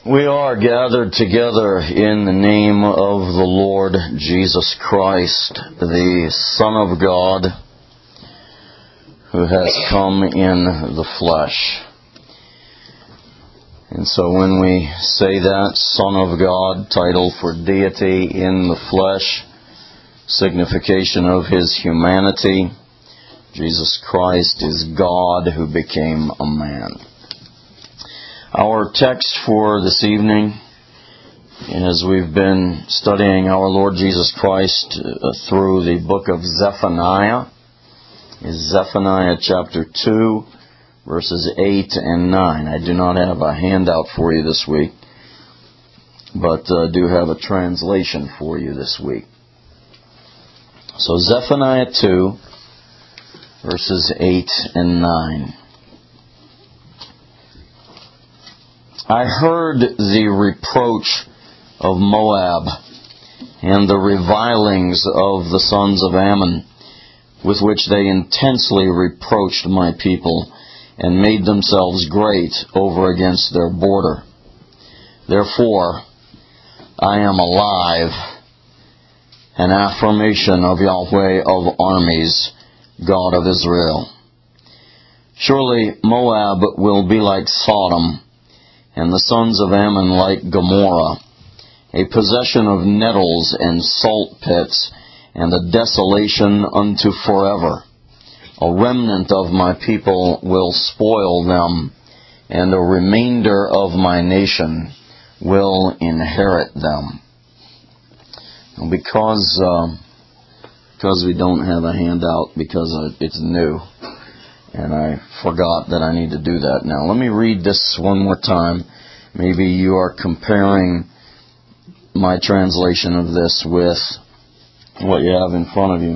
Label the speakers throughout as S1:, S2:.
S1: We are gathered together in the name of the Lord Jesus Christ, the Son of God, who has come in the flesh. And so when we say that, Son of God, title for deity in the flesh, signification of His humanity, Jesus Christ is God who became a man. Our text for this evening, as we've been studying our Lord Jesus Christ through the book of Zephaniah, is Zephaniah chapter 2, verses 8 and 9. I do not have a handout for you this week, but do have a translation for you this week. So Zephaniah 2, verses 8 and 9. I heard the reproach of Moab and the revilings of the sons of Ammon, with which they intensely reproached my people and made themselves great over against their border. Therefore, I am alive, an affirmation of Yahweh of armies, God of Israel. Surely Moab will be like Sodom, and the sons of Ammon like Gomorrah, a possession of nettles and salt pits, and a desolation unto forever. A remnant of my people will spoil them, and a remainder of my nation will inherit them. And because we don't have a handout, because it's new, and I forgot that I need to do that now. Let me read this one more time. Maybe you are comparing my translation of this with what you have in front of you.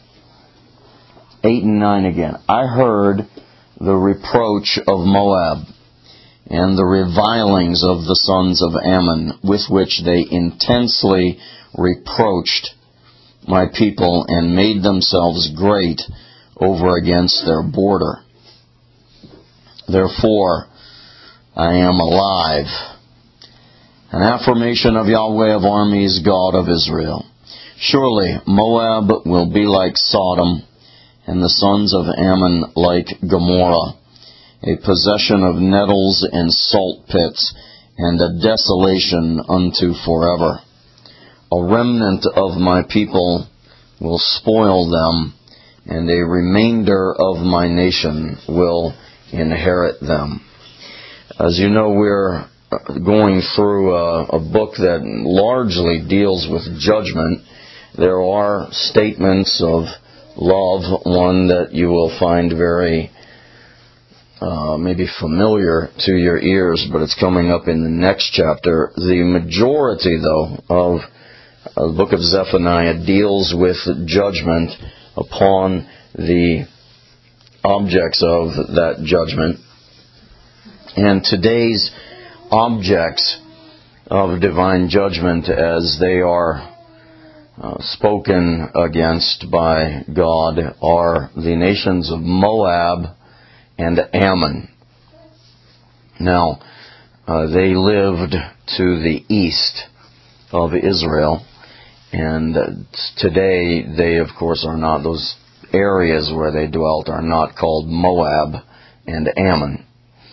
S1: 8 and 9 again. I heard the reproach of Moab and the revilings of the sons of Ammon, with which they intensely reproached my people and made themselves great over against their border. Therefore, I am alive, an affirmation of Yahweh of armies, God of Israel. Surely Moab will be like Sodom, and the sons of Ammon like Gomorrah, a possession of nettles and salt pits, and a desolation unto forever. A remnant of my people will spoil them, and a remainder of my nation will inherit them. As you know, we're going through a book that largely deals with judgment. There are statements of love, one that you will find very maybe familiar to your ears, but it's coming up in the next chapter. The majority, though, of the book of Zephaniah deals with judgment upon the objects of that judgment. And today's objects of divine judgment, as they are spoken against by God, are the nations of Moab and Ammon. Now, they lived to the east of Israel, and today they, of course, are not, those areas where they dwelt are not called Moab and Ammon.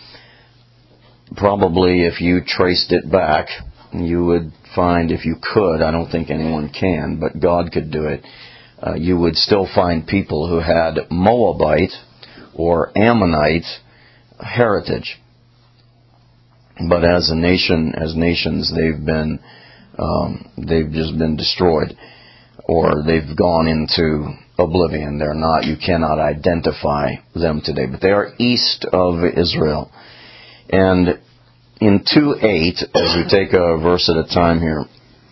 S1: Probably if you traced it back, you would find, if you could, I don't think anyone can, but God could do it, you would still find people who had Moabite or Ammonite heritage. But as a nation, as nations, they've just been destroyed, or they've gone into oblivion. They're not, you cannot identify them today, but they are east of Israel. And in 2:8, as we take a verse at a time here,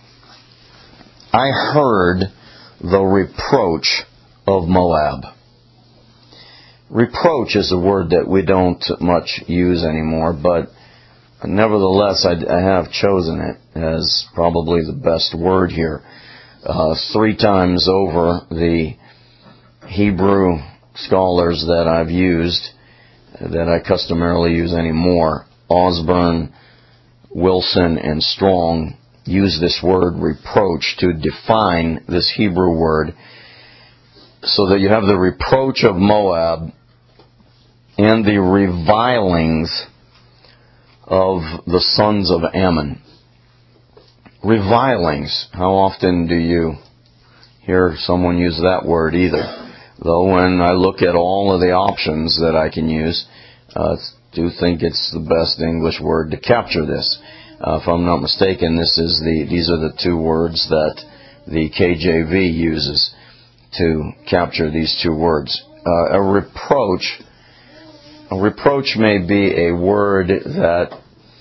S1: I heard the reproach of Moab. Reproach is a word that we don't much use anymore, but nevertheless, I have chosen it as probably the best word here. 3 times over, the Hebrew scholars that I've used, that I customarily use anymore, Osborne, Wilson and Strong use this word reproach to define this Hebrew word, so that you have the reproach of Moab and the revilings of the sons of Ammon. Revilings. How often do you hear someone use that word either? Though when I look at all of the options that I can use, I do think it's the best English word to capture this. If I'm not mistaken, these are the two words that the KJV uses to capture these two words. A reproach may be a word that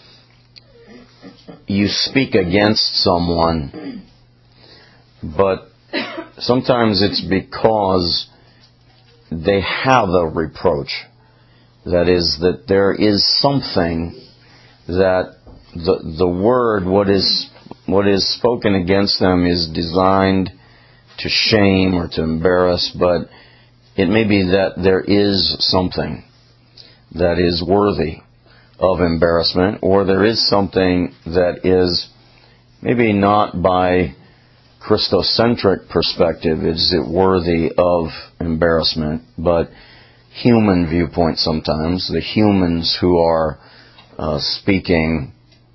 S1: you speak against someone, but sometimes it's because they have a reproach. That is, that there is something that the word, what is spoken against them, is designed to shame or to embarrass, but it may be that there is something that is worthy of embarrassment, or there is something that is maybe not by Christocentric perspective is it worthy of embarrassment, but human viewpoint sometimes. The humans who are speaking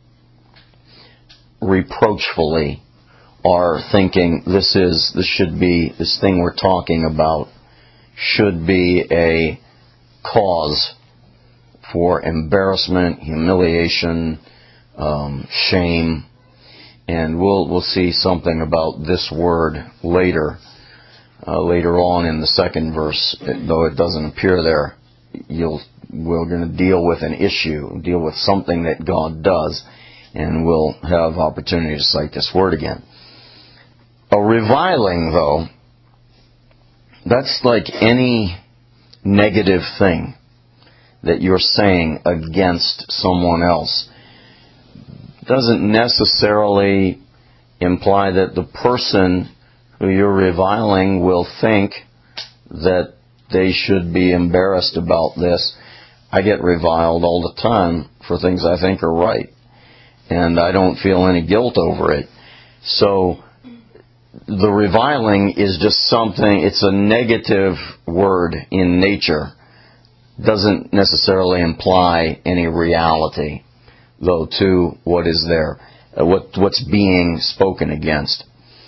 S1: reproachfully are thinking this thing we're talking about should be a cause for embarrassment, humiliation, shame. And we'll see something about this word later on in the second verse, though it doesn't appear there. We're going to deal with an issue, deal with something that God does, and we'll have opportunity to cite this word again. A reviling, though, that's like any negative thing that you're saying against someone else. Doesn't necessarily imply that the person who you're reviling will think that they should be embarrassed about this. I get reviled all the time for things I think are right, and I don't feel any guilt over it. So the reviling is just something, it's a negative word in nature. Doesn't necessarily imply any reality, though, to what is there, what's being spoken against.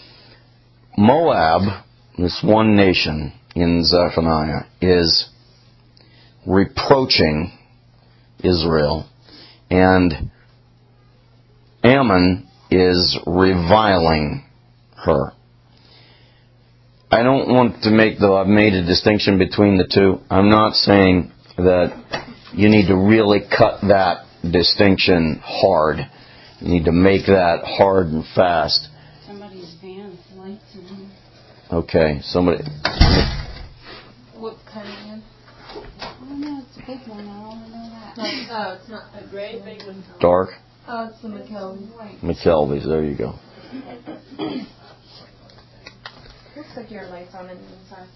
S1: Moab, this one nation in Zephaniah, is reproaching Israel, and Ammon is reviling her. I don't want to make, though I've made a distinction between the two, I'm not saying that you need to really cut that distinction hard. You need to make that hard and fast.
S2: Somebody's van lights in.
S1: Okay, somebody.
S2: What kind of van? I don't know, it's a big one, I don't know that.
S3: Oh, it's not a gray big one.
S1: Dark?
S3: Oh, it's the McKelvey.
S1: McKelvey's, there you go.
S3: Looks like your light's on the inside.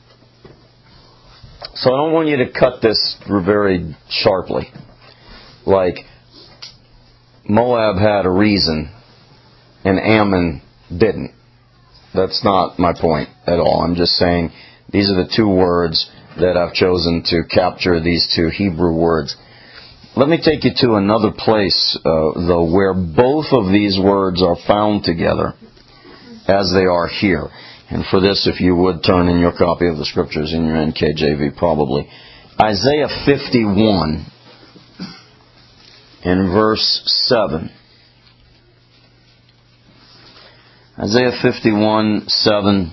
S1: So I don't want you to cut this very sharply. Like, Moab had a reason, and Ammon didn't. That's not my point at all. I'm just saying these are the two words that I've chosen to capture these two Hebrew words. Let me take you to another place, though, where both of these words are found together, as they are here. And for this, if you would turn in your copy of the Scriptures in your NKJV, probably. Isaiah 51 and verse 7. Isaiah 51:7.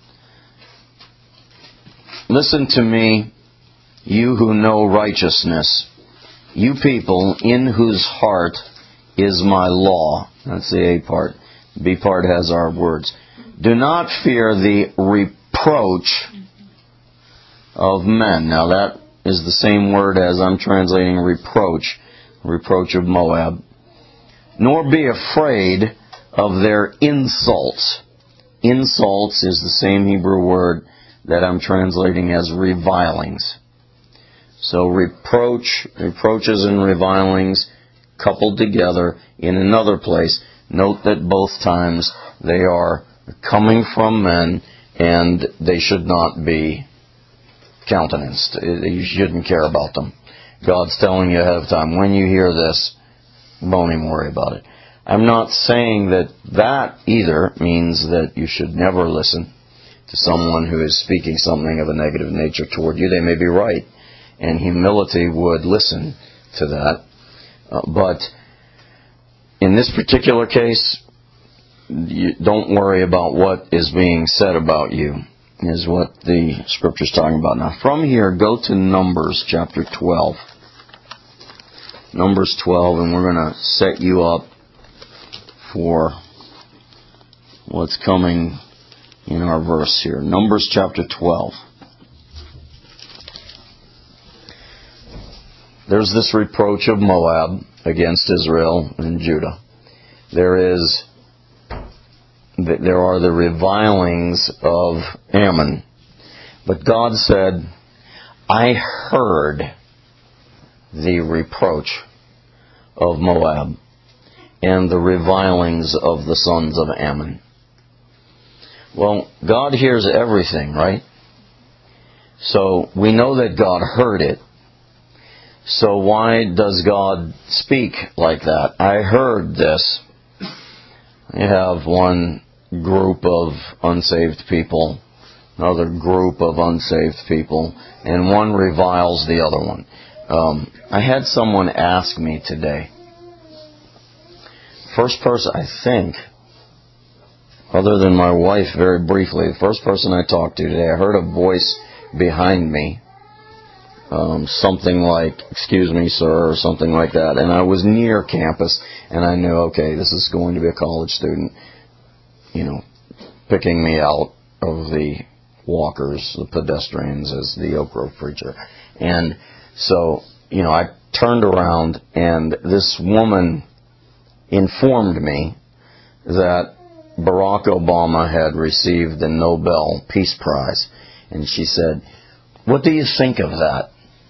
S1: Listen to me, you who know righteousness, you people in whose heart is my law. That's the A part. The B part has our words. Do not fear the reproach of men. Now that is the same word as I'm translating reproach of Moab. Nor be afraid of their insults. Insults is the same Hebrew word that I'm translating as revilings. So reproaches and revilings coupled together in another place. Note that both times they are coming from men, and they should not be countenanced. You shouldn't care about them. God's telling you ahead of time, when you hear this, don't even worry about it. I'm not saying that either means that you should never listen to someone who is speaking something of a negative nature toward you. They may be right, and humility would listen to that. But in this particular case, you don't worry about what is being said about you, is what the Scripture's talking about. Now, from here, go to Numbers chapter 12. Numbers 12, and we're going to set you up for what's coming in our verse here. Numbers chapter 12. There's this reproach of Moab against Israel and Judah. There are the revilings of Ammon. But God said, I heard the reproach of Moab and the revilings of the sons of Ammon. Well, God hears everything, right? So we know that God heard it. So why does God speak like that? I heard this. You have one group of unsaved people, another group of unsaved people, and one reviles the other one. I had someone ask me today, first person, I think, other than my wife very briefly, the first person I talked to today, I heard a voice behind me, something like, excuse me, sir, or something like that. And I was near campus, and I knew, okay, this is going to be a college student, picking me out of the walkers, the pedestrians, as the Oak Grove preacher. And so, I turned around, and this woman informed me that Barack Obama had received the Nobel Peace Prize. And she said, what do you think of that?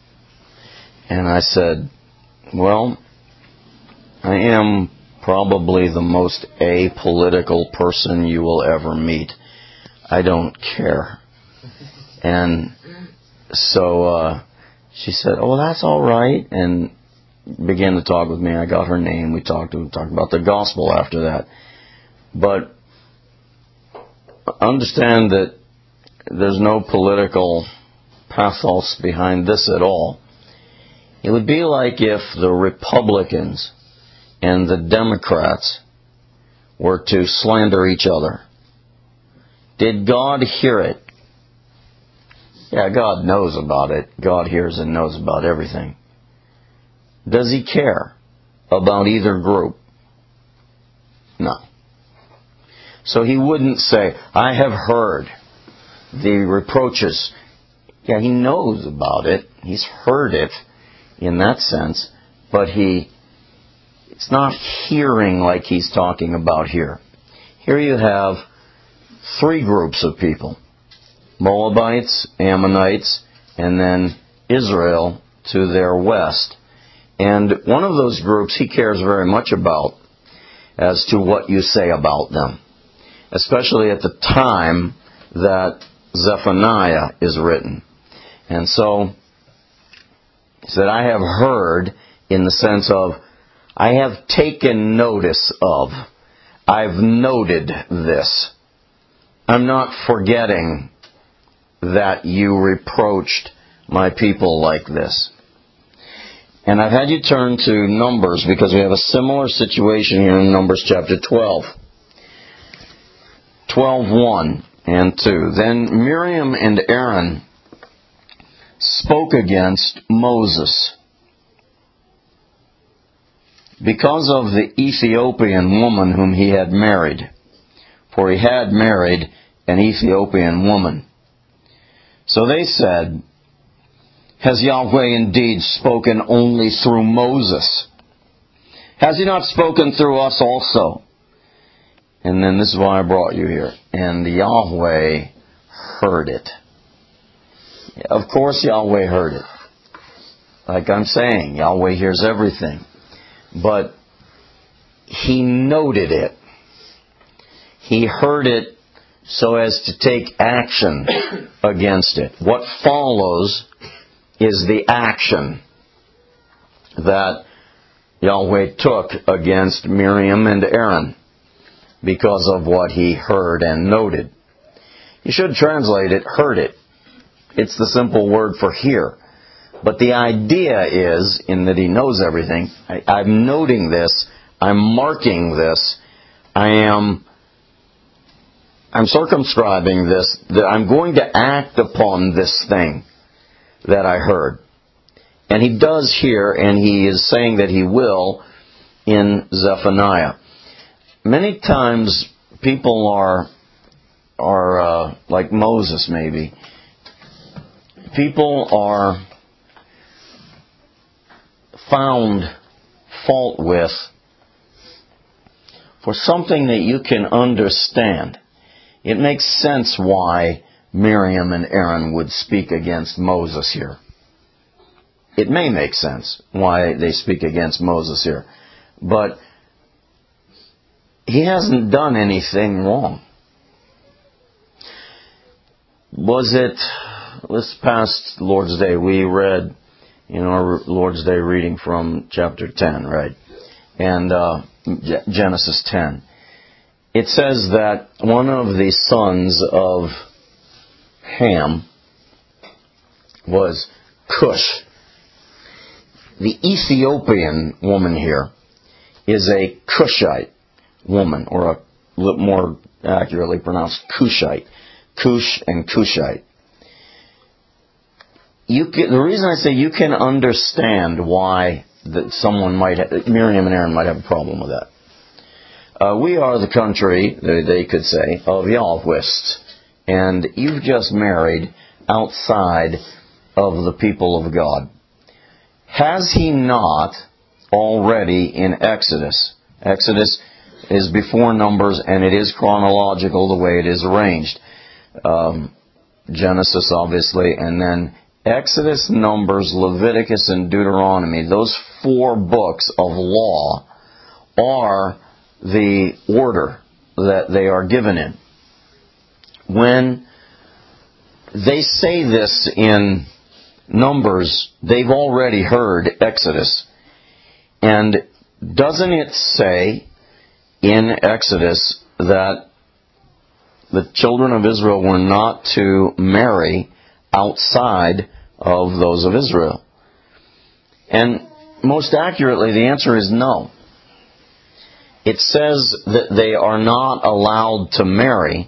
S1: And I said, well, I am probably the most apolitical person you will ever meet. I don't care. And so she said, oh, that's all right, and began to talk with me. I got her name. We talked about the gospel after that. But understand that there's no political pathos behind this at all. It would be like if the Republicans and the Democrats were to slander each other. Did God hear it? Yeah, God knows about it. God hears and knows about everything. Does He care about either group? No. So He wouldn't say, I have heard the reproaches. Yeah, He knows about it. He's heard it in that sense, but it's not hearing like He's talking about here. Here you have three groups of people: Moabites, Ammonites, and then Israel to their west. And one of those groups He cares very much about as to what you say about them, especially at the time that Zephaniah is written. And so He said, I have heard, in the sense of, I have taken notice of, I've noted this. I'm not forgetting that you reproached my people like this. And I've had you turn to Numbers because we have a similar situation here in Numbers chapter 12. 12:1 and 2. Then Miriam and Aaron spoke against Moses because of the Ethiopian woman whom he had married. For he had married an Ethiopian woman. So they said, has Yahweh indeed spoken only through Moses? Has He not spoken through us also? And then this is why I brought you here. And Yahweh heard it. Of course Yahweh heard it. Like I'm saying, Yahweh hears everything. but he noted it. He heard it so as to take action against it. What follows is the action that Yahweh took against Miriam and Aaron because of what he heard and noted. You should translate it, heard it. It's the simple word for hear. But the idea is, in that he knows everything, I'm noting this, I'm marking this, I'm circumscribing this, that I'm going to act upon this thing that I heard. And he does here, and he is saying that he will in Zephaniah. Many times people are like Moses maybe. People are found fault with for something that you can understand. It makes sense why Miriam and Aaron would speak against Moses here. It may make sense why they speak against Moses here. But he hasn't done anything wrong. Was it this past Lord's Day we read in our Lord's Day reading from chapter 10, right? And Genesis 10. It says that one of the sons of Ham was Cush. The Ethiopian woman here is a Cushite woman, or a little more accurately pronounced Cushite. Cush and Cushite. The reason I say you can understand why that Miriam and Aaron might have a problem with that. We are the country, they could say, of Yahwists. And you've just married outside of the people of God. Has he not already in Exodus? Exodus is before Numbers, and it is chronological the way it is arranged. Genesis, obviously, and then Exodus, Numbers, Leviticus, and Deuteronomy. Those 4 books of law are the order that they are given in. When they say this in Numbers, they've already heard Exodus. And doesn't it say in Exodus that the children of Israel were not to marry outside of those of Israel? And most accurately, the answer is no. It says that they are not allowed to marry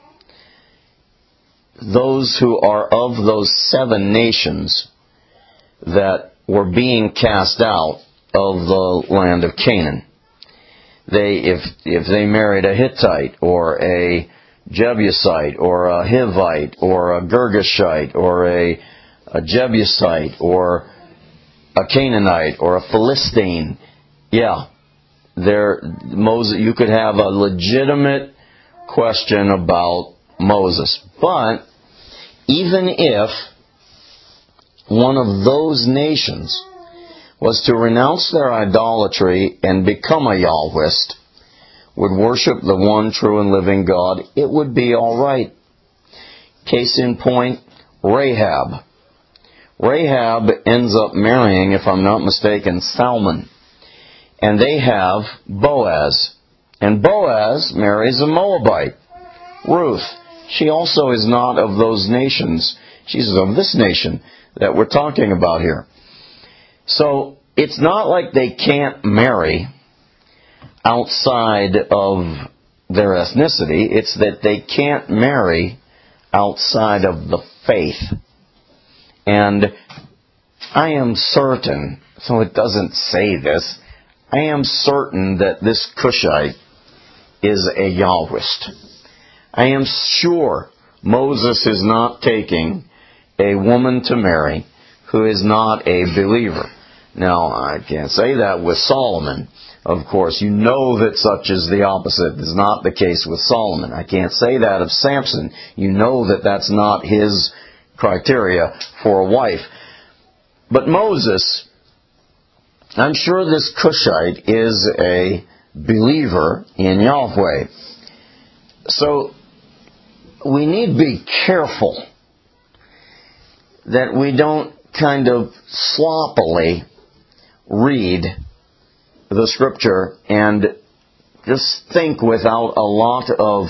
S1: those who are of those 7 nations that were being cast out of the land of Canaan. If they married a Hittite or a Jebusite or a Hivite or a Girgashite or a Jebusite or a Canaanite or a Philistine, you could have a legitimate question about Moses. But even if one of those nations was to renounce their idolatry and become a Yahwist, would worship the one true and living God, it would be all right. Case in point, Rahab. Rahab ends up marrying, if I'm not mistaken, Salmon. And they have Boaz. And Boaz marries a Moabite, Ruth. She also is not of those nations. She's of this nation that we're talking about here. So it's not like they can't marry outside of their ethnicity. It's that they can't marry outside of the faith. And I am certain, so it doesn't say this, I am certain that this Cushite is a Yahwist. I am sure Moses is not taking a woman to marry who is not a believer. Now, I can't say that with Solomon. Of course, you know that such is the opposite. Is not the case with Solomon. I can't say that of Samson. You know that that's not his criteria for a wife. But Moses I'm sure this Cushite is a believer in Yahweh. So we need to be careful that we don't kind of sloppily read the Scripture and just think without a lot of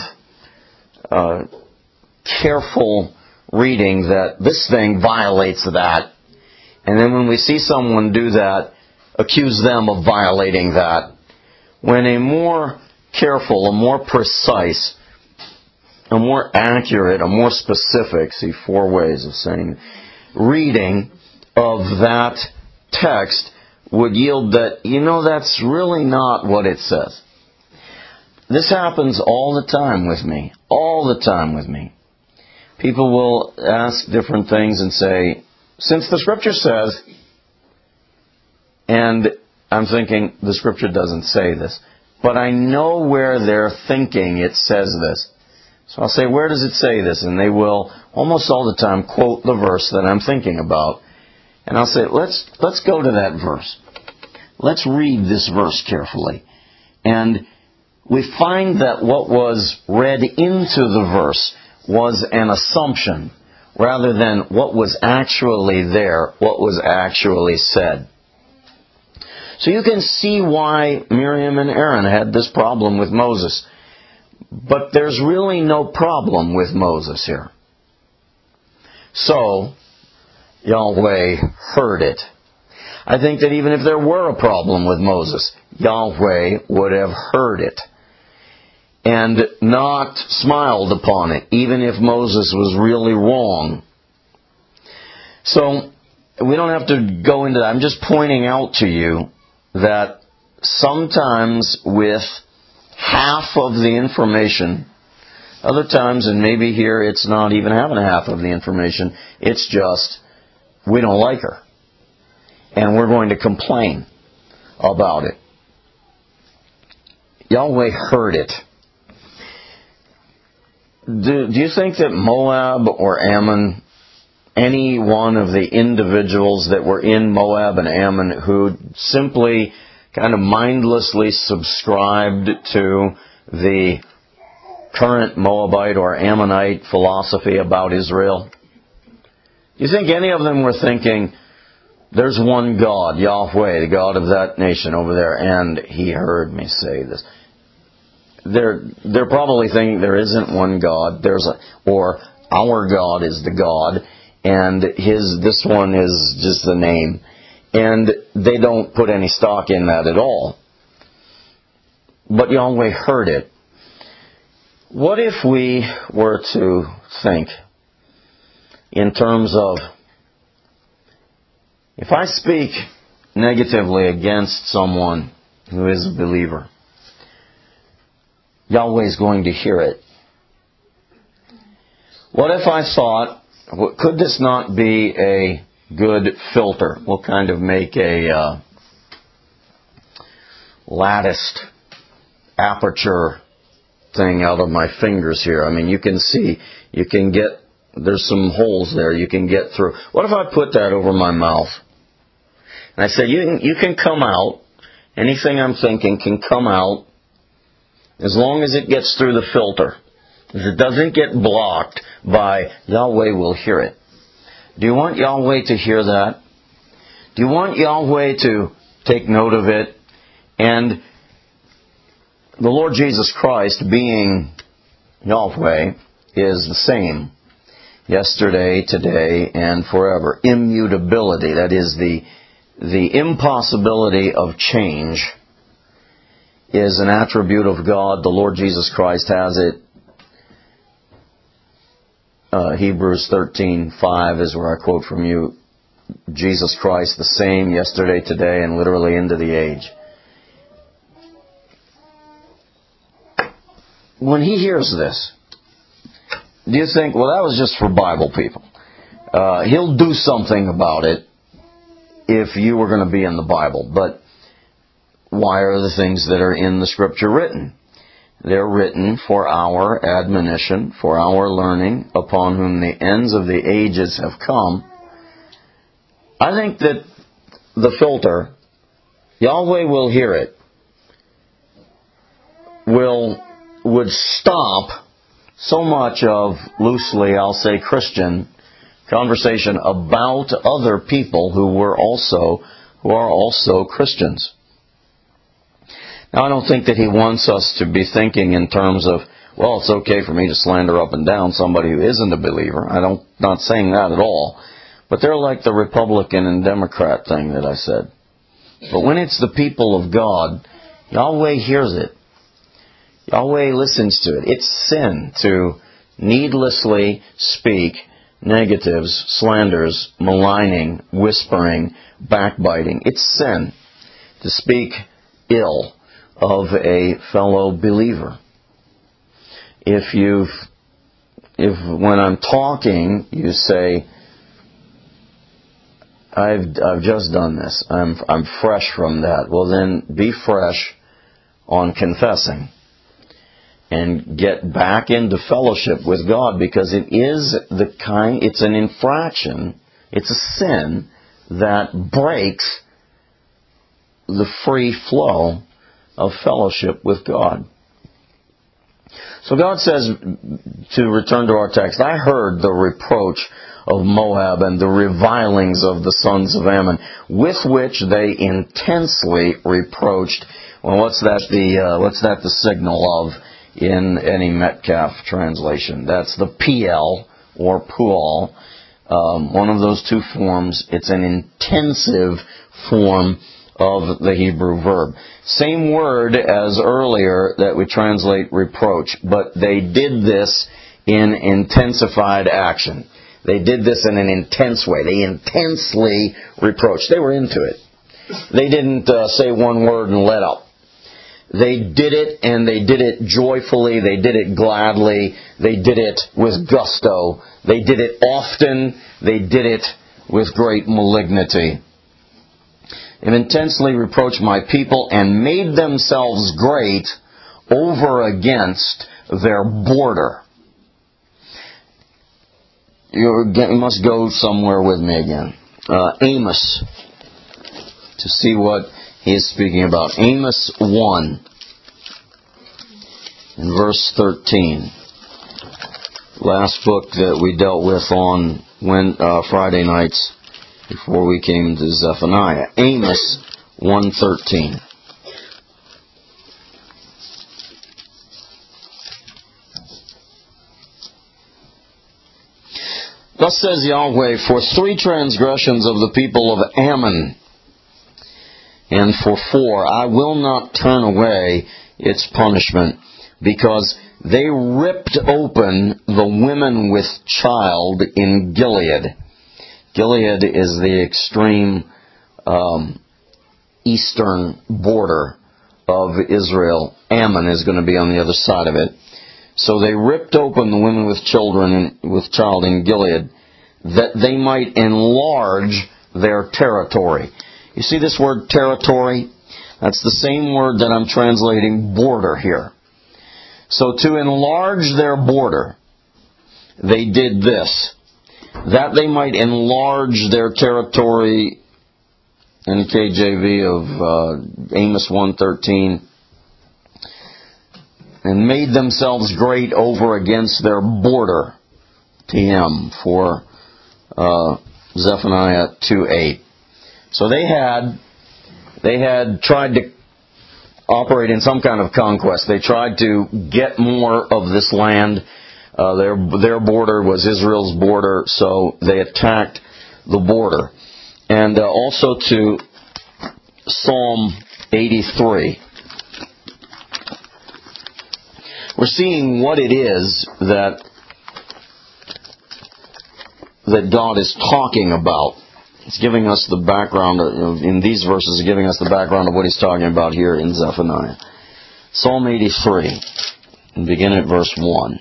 S1: careful reading that this thing violates that. And then when we see someone do that, accuse them of violating that. When a more careful, a more precise, a more accurate, a more specific, see 4 ways of saying, reading of that text would yield that, that's really not what it says. This happens all the time with me. All the time with me. People will ask different things and say, since the Scripture says, and I'm thinking, the Scripture doesn't say this. But I know where they're thinking it says this. So I'll say, where does it say this? And they will, almost all the time, quote the verse that I'm thinking about. And I'll say, let's go to that verse. Let's read this verse carefully. And we find that what was read into the verse was an assumption rather than what was actually there, what was actually said. So you can see why Miriam and Aaron had this problem with Moses. But there's really no problem with Moses here. So, Yahweh heard it. I think that even if there were a problem with Moses, Yahweh would have heard it and not smiled upon it, even if Moses was really wrong. So, we don't have to go into that. I'm just pointing out to you that sometimes with half of the information, other times, and maybe here it's not even having half of the information, it's just, we don't like her. And we're going to complain about it. Yahweh heard it. Do you think that Moab or Ammon, any one of the individuals that were in Moab and Ammon who simply kind of mindlessly subscribed to the current Moabite or Ammonite philosophy about Israel? Do you think any of them were thinking, there's one God, Yahweh, the God of that nation over there, and He heard me say this? They're probably thinking there isn't one God, or our God is the God, and this one is just the name. And they don't put any stock in that at all. But Yahweh heard it. What if we were to think in terms of, if I speak negatively against someone who is a believer, Yahweh is going to hear it. What if I thought, could this not be a good filter? We'll kind of make a latticed aperture thing out of my fingers here. I mean, you can see, there's some holes there you can get through. What if I put that over my mouth? And I said, you can come out. Anything I'm thinking can come out as long as it gets through the filter. If it doesn't get blocked by, Yahweh will hear it. Do you want Yahweh to hear that? Do you want Yahweh to take note of it? And the Lord Jesus Christ, being Yahweh, is the same yesterday, today, and forever. Immutability, that is the impossibility of change, is an attribute of God. The Lord Jesus Christ has it. Hebrews 13:5 is where I quote from you. Jesus Christ the same yesterday, today, and literally into the age. When He hears this, do you think, well, that was just for Bible people? He'll do something about it if you were going to be in the Bible. But why are the things that are in the Scripture written? They're written for our admonition, for our learning, upon whom the ends of the ages have come. I think that the filter Yahweh will hear it, would stop so much of, loosely I'll say, Christian conversation about other people who are also Christians. Now, I don't think that He wants us to be thinking in terms of, well, it's okay for me to slander up and down somebody who isn't a believer. Not saying that at all. But they're like the Republican and Democrat thing that I said. But when it's the people of God, Yahweh hears it. Yahweh listens to it. It's sin to needlessly speak negatives, slanders, maligning, whispering, backbiting. It's sin to speak ill of a fellow believer. If when I'm talking, you say, I've just done this. I'm fresh from that. Well, then be fresh on confessing and get back into fellowship with God, because it's an infraction, it's a sin that breaks the free flow of fellowship with God. So God says, to return to our text, I heard the reproach of Moab and the revilings of the sons of Ammon, with which they intensely reproached. Well, what's that the signal of in any Metcalf translation? That's the PL or Pual. One of those two forms. It's an intensive form of the Hebrew verb. Same word as earlier that we translate reproach, but they did this in intensified action. They did this in an intense way. They intensely reproached. They were into it. They didn't say one word and let up. They did it, and they did it joyfully. They did it gladly. They did it with gusto. They did it often. They did it with great malignity. They intensely reproached my people and made themselves great over against their border. You must go somewhere with me again. Amos, to see what he is speaking about. Amos 1, in verse 13. Last book that we dealt with on Friday nights before we came to Zephaniah. Amos 1:13. Thus says Yahweh, for 3 transgressions of the people of Ammon, and for 4, I will not turn away its punishment, because they ripped open the women with child in Gilead. Gilead is the extreme eastern border of Israel. Ammon is going to be on the other side of it. So they ripped open the women with child in Gilead, that they might enlarge their territory. You see this word territory? That's the same word that I'm translating border here. So to enlarge their border, they did this, that they might enlarge their territory, in KJV of Amos 1:13, and made themselves great over against their border, TM, for Zephaniah 2:8. So they had tried to operate in some kind of conquest. They tried to get more of this land. Their border was Israel's border, so they attacked the border. And also to Psalm 83. We're seeing what it is that God is talking about. It's giving us the background, in these verses, giving us the background of what he's talking about here in Zephaniah. Psalm 83, and begin at verse 1.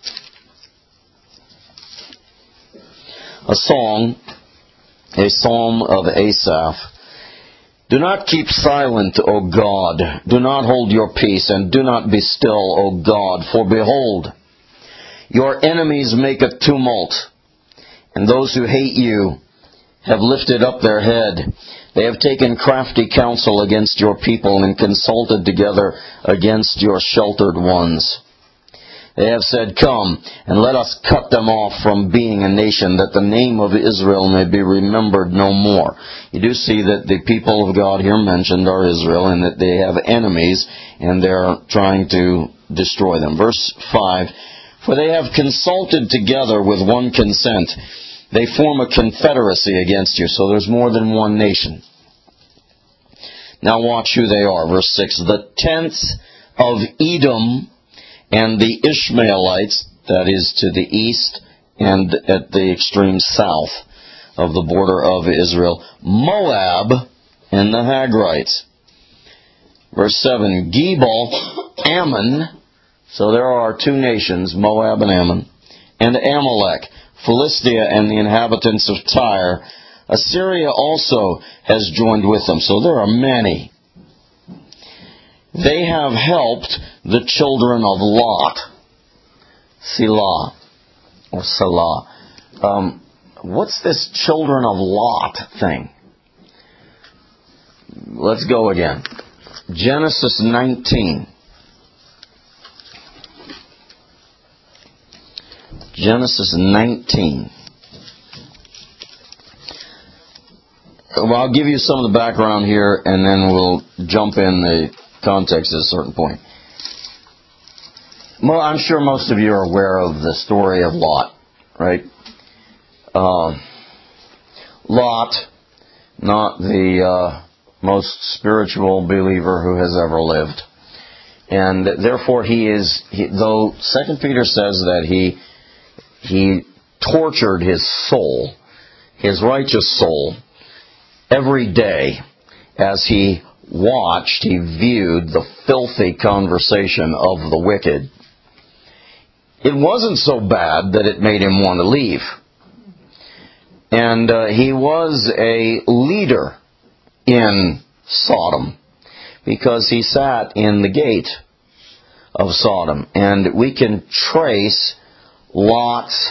S1: A song, a psalm of Asaph. Do not keep silent, O God. Do not hold your peace, and do not be still, O God. For behold, your enemies make a tumult, and those who hate you have lifted up their head. They have taken crafty counsel against your people and consulted together against your sheltered ones. They have said, come, and let us cut them off from being a nation, that the name of Israel may be remembered no more. You do see that the people of God here mentioned are Israel, and that they have enemies, and they're trying to destroy them. Verse 5, for they have consulted together with one consent. They form a confederacy against you. So there's more than one nation. Now watch who they are. Verse 6, the tents of Edom and the Ishmaelites, that is to the east and at the extreme south of the border of Israel, Moab and the Hagrites. Verse 7, Gebal, Ammon, so there are two nations, Moab and Ammon, and Amalek, Philistia and the inhabitants of Tyre. Assyria also has joined with them, so there are many. They have helped the children of Lot. Selah, or Salah. What's this children of Lot thing? Let's go again. Genesis 19. Genesis 19. Well, I'll give you some of the background here, and then we'll jump in the context at a certain point. Well, I'm sure most of you are aware of the story of Lot, right? Lot, not the most spiritual believer who has ever lived. And therefore though 2 Peter says that he tortured his soul, his righteous soul, every day as he viewed the filthy conversation of the wicked. It wasn't so bad that it made him want to leave. And he was a leader in Sodom because he sat in the gate of Sodom. And we can trace Lot's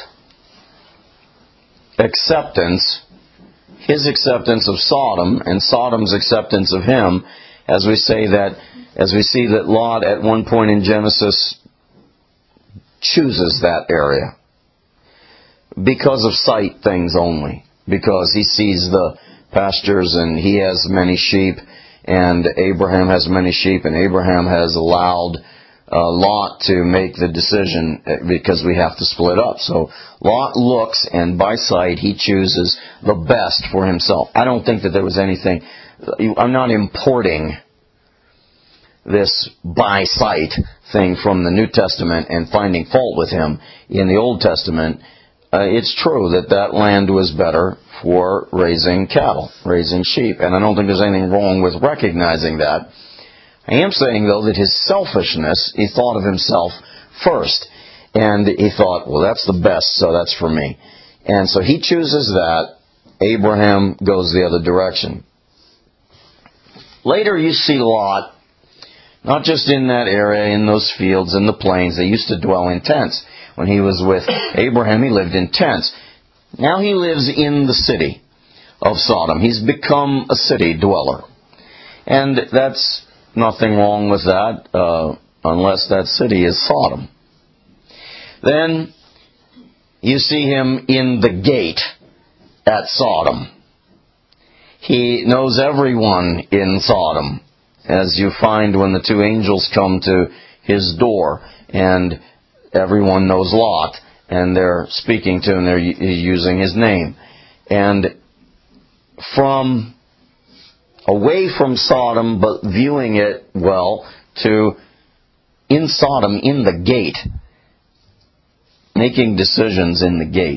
S1: acceptance, his acceptance of Sodom and Sodom's acceptance of him, as we see that Lot at one point in Genesis chooses that area because of sight things only, because he sees the pastures and he has many sheep and Abraham has many sheep, and Abraham has allowed Lot to make the decision because we have to split up. So Lot looks, and by sight he chooses the best for himself. I don't think that there was anything. I'm not importing this by sight thing from the New Testament and finding fault with him in the Old Testament. It's true that land was better for raising cattle, raising sheep, and I don't think there's anything wrong with recognizing that. I am saying, though, that his selfishness, he thought of himself first. And he thought, well, that's the best, so that's for me. And so he chooses that. Abraham goes the other direction. Later you see Lot, not just in that area, in those fields, in the plains. They used to dwell in tents. When he was with Abraham, he lived in tents. Now he lives in the city of Sodom. He's become a city dweller. And that's nothing wrong with that, unless that city is Sodom. Then you see him in the gate at Sodom. He knows everyone in Sodom, as you find when the two angels come to his door, and everyone knows Lot, and they're speaking to him, they're using his name. And away from Sodom, but viewing it well, to in Sodom, in the gate, making decisions in the gate.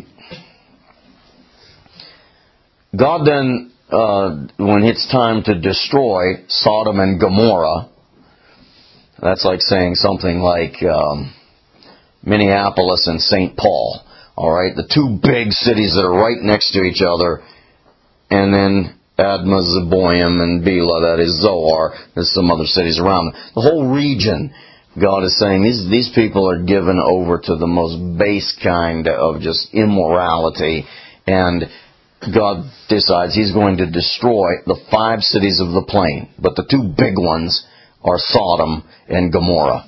S1: God then, when it's time to destroy Sodom and Gomorrah, that's like saying something like Minneapolis and St. Paul, all right, the two big cities that are right next to each other, and then Admah, Zeboim, and Bela, that is Zoar. There's some other cities around them. The whole region, God is saying, these people are given over to the most base kind of just immorality, and God decides He's going to destroy the 5 cities of the plain. But the 2 big ones are Sodom and Gomorrah.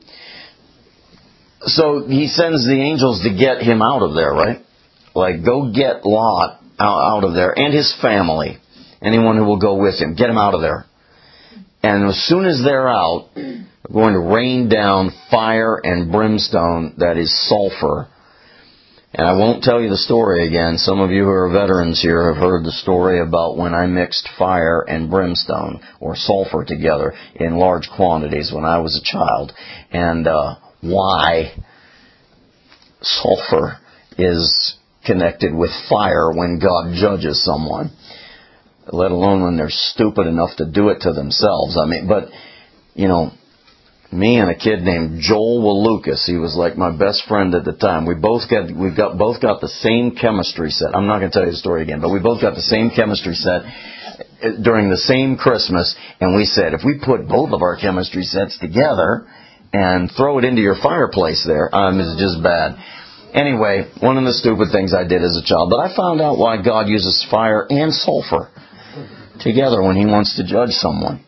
S1: So He sends the angels to get him out of there, right? Like, go get Lot out of there, and his family. Anyone who will go with him. Get him out of there. And as soon as they're out, they're going to rain down fire and brimstone, that is sulfur. And I won't tell you the story again. Some of you who are veterans here have heard the story about when I mixed fire and brimstone, or sulfur, together in large quantities when I was a child. And why sulfur is connected with fire when God judges someone, let alone when they're stupid enough to do it to themselves. I mean, but, you know, me and a kid named Joel Walukas, he was like my best friend at the time. We both got the same chemistry set. I'm not going to tell you the story again, but we both got the same chemistry set during the same Christmas, and we said, if we put both of our chemistry sets together and throw it into your fireplace there, it's just bad. Anyway, one of the stupid things I did as a child, but I found out why God uses fire and sulfur together when He wants to judge someone.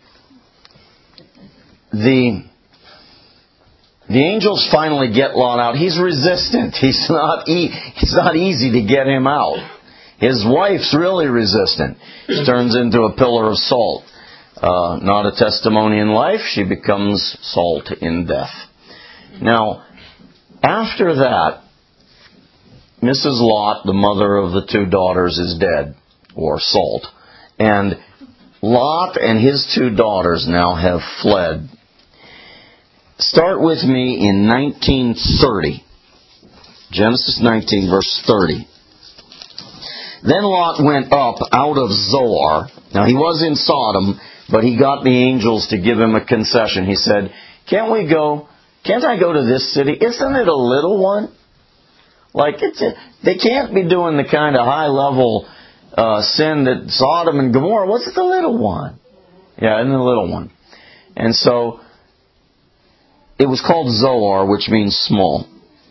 S1: The angels finally get Lot out. He's resistant. It's not easy to get him out. His wife's really resistant. She turns into a pillar of salt. Not a testimony in life. She becomes salt in death. Now, after that, Mrs. Lot, the mother of the 2 daughters, is dead, or salt. And Lot and his 2 daughters now have fled. Start with me in 1930. Genesis 19, verse 30. Then Lot went up out of Zoar. Now he was in Sodom, but he got the angels to give him a concession. He said, can't I go to this city? Isn't it a little one? Like, they can't be doing the kind of high-level sin that Sodom and Gomorrah. What's the little one? Yeah, isn't it a little one? And so, it was called Zoar, which means small.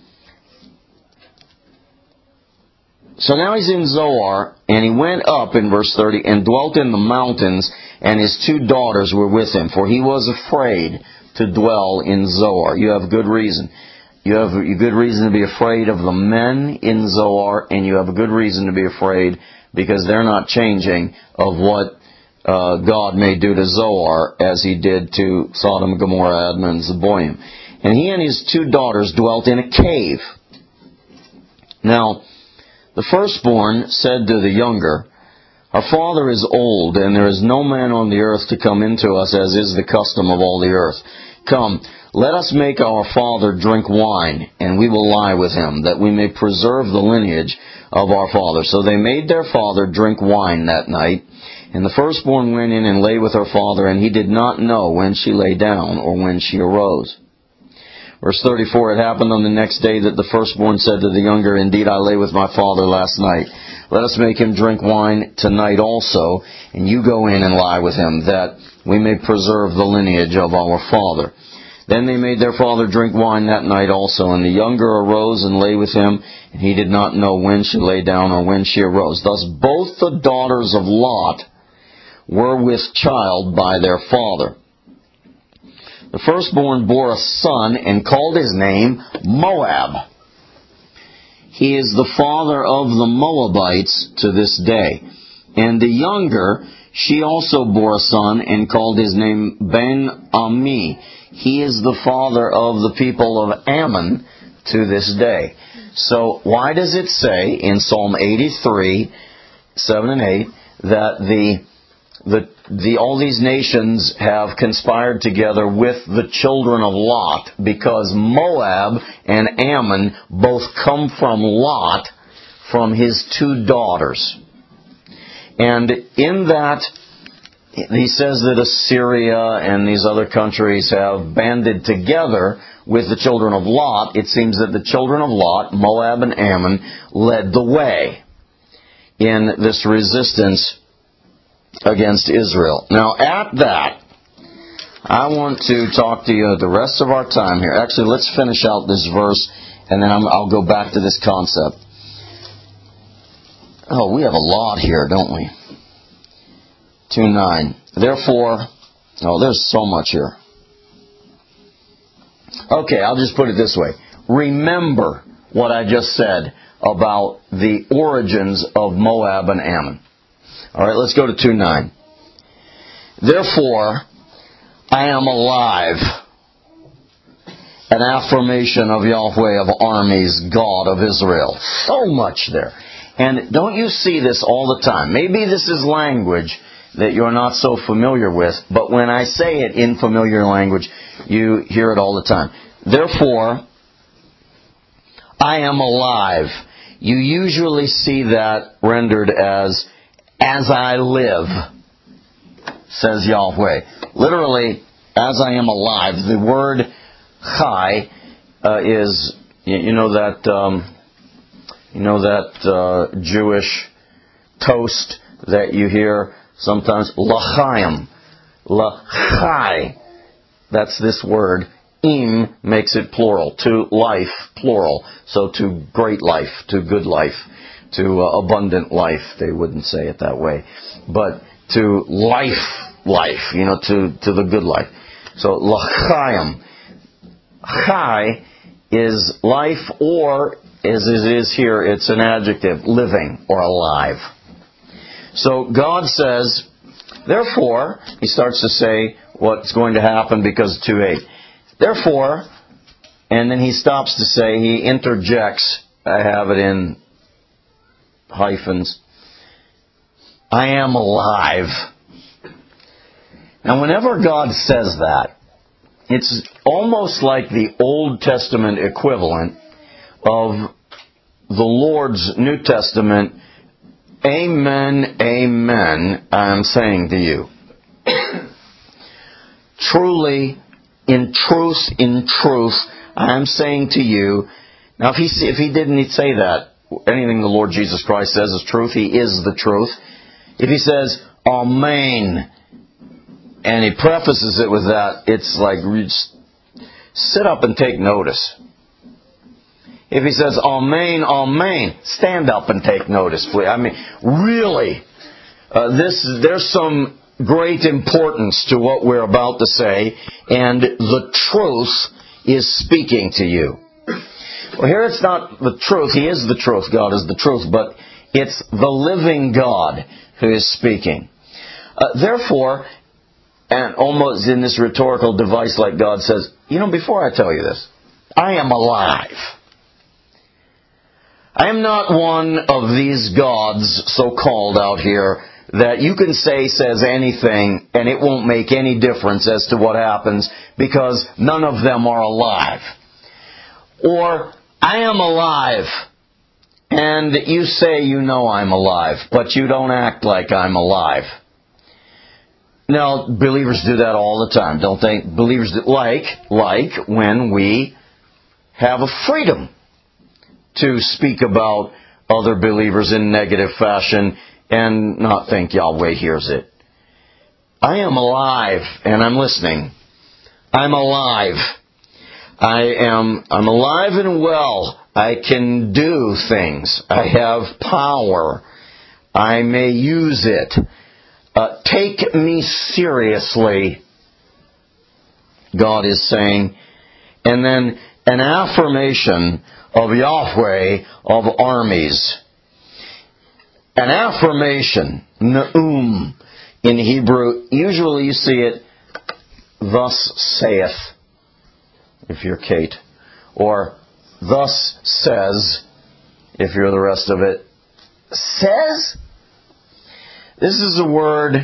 S1: So now he's in Zoar, and he went up, in verse 30, and dwelt in the mountains, and his 2 daughters were with him, for he was afraid to dwell in Zoar. You have good reason. You have a good reason to be afraid of the men in Zoar, and you have a good reason to be afraid because they're not changing of what God may do to Zoar as He did to Sodom, Gomorrah, Admah, and Zeboim. And he and his 2 daughters dwelt in a cave. Now, the firstborn said to the younger, our father is old, and there is no man on the earth to come into us, as is the custom of all the earth. Come, let us make our father drink wine, and we will lie with him, that we may preserve the lineage of our father. So they made their father drink wine that night. And the firstborn went in and lay with her father, and he did not know when she lay down or when she arose. Verse 34, it happened on the next day that the firstborn said to the younger, indeed I lay with my father last night. Let us make him drink wine tonight also, and you go in and lie with him, that we may preserve the lineage of our father. Then they made their father drink wine that night also, and the younger arose and lay with him, and he did not know when she lay down or when she arose. Thus both the daughters of Lot were with child by their father. The firstborn bore a son and called his name Moab. He is the father of the Moabites to this day. And the younger, she also bore a son and called his name Ben-Ami. He is the father of the people of Ammon to this day. So why does it say in Psalm 83, 7 and 8, that all these nations have conspired together with the children of Lot, because Moab and Ammon both come from Lot, from his 2 daughters. And in that, he says that Assyria and these other countries have banded together with the children of Lot. It seems that the children of Lot, Moab and Ammon, led the way in this resistance against Israel. Now, at that, I want to talk to you the rest of our time here. Actually, let's finish out this verse, and then I'll go back to this concept. we have a lot here, don't we? 2:9. Therefore, there's so much here. Okay, I'll just put it this way. Remember what I just said about the origins of Moab and Ammon. All right, let's go to 2:9. Therefore, I am alive, an affirmation of Yahweh of armies, God of Israel. So much there. And don't you see this all the time? Maybe this is language that you're not so familiar with, but when I say it in familiar language, you hear it all the time. Therefore, I am alive. You usually see that rendered as I live, says Yahweh. Literally, as I am alive. The word chai is, you know that Jewish toast that you hear sometimes, l'chaim, l'chai. That's this word. Im makes it plural, to life, plural. So to great life, to good life, to abundant life. They wouldn't say it that way. But to life, to the good life. So l'chaim. Chai is life, or as it is here, it's an adjective, living or alive. So God says, therefore, he starts to say what's going to happen because 2:8. Therefore, and then he stops to say, he interjects, I have it in hyphens, I am alive. Now, whenever God says that, it's almost like the Old Testament equivalent of the Lord's New Testament, Amen, Amen, I am saying to you. Truly, in truth, I am saying to you. Now, if he didn't say that, anything the Lord Jesus Christ says is truth. He is the truth. If he says, Amen, and he prefaces it with that, it's like, sit up and take notice. If he says, Amen, Amen, stand up and take notice, please. I mean, really, there's some great importance to what we're about to say, and the truth is speaking to you. Well, here it's not the truth. He is the truth. God is the truth. But it's the living God who is speaking. Therefore, and almost in this rhetorical device like God says, before I tell you this, I am alive. I am not one of these gods so-called out here that you can say says anything and it won't make any difference as to what happens because none of them are alive. Or, I am alive, and you say I'm alive, but you don't act like I'm alive. Now, believers do that all the time, don't they? Believers do, like when we have a freedom to speak about other believers in negative fashion and not think Yahweh hears it. I am alive, and I'm listening. I'm alive. I'm alive and well. I can do things. I have power. I may use it. Take me seriously, God is saying. And then an affirmation of Yahweh of armies. An affirmation, Na'um, in Hebrew, usually you see it, thus saith, if you're Kate, or thus says, if you're the rest of it. Says? This is a word,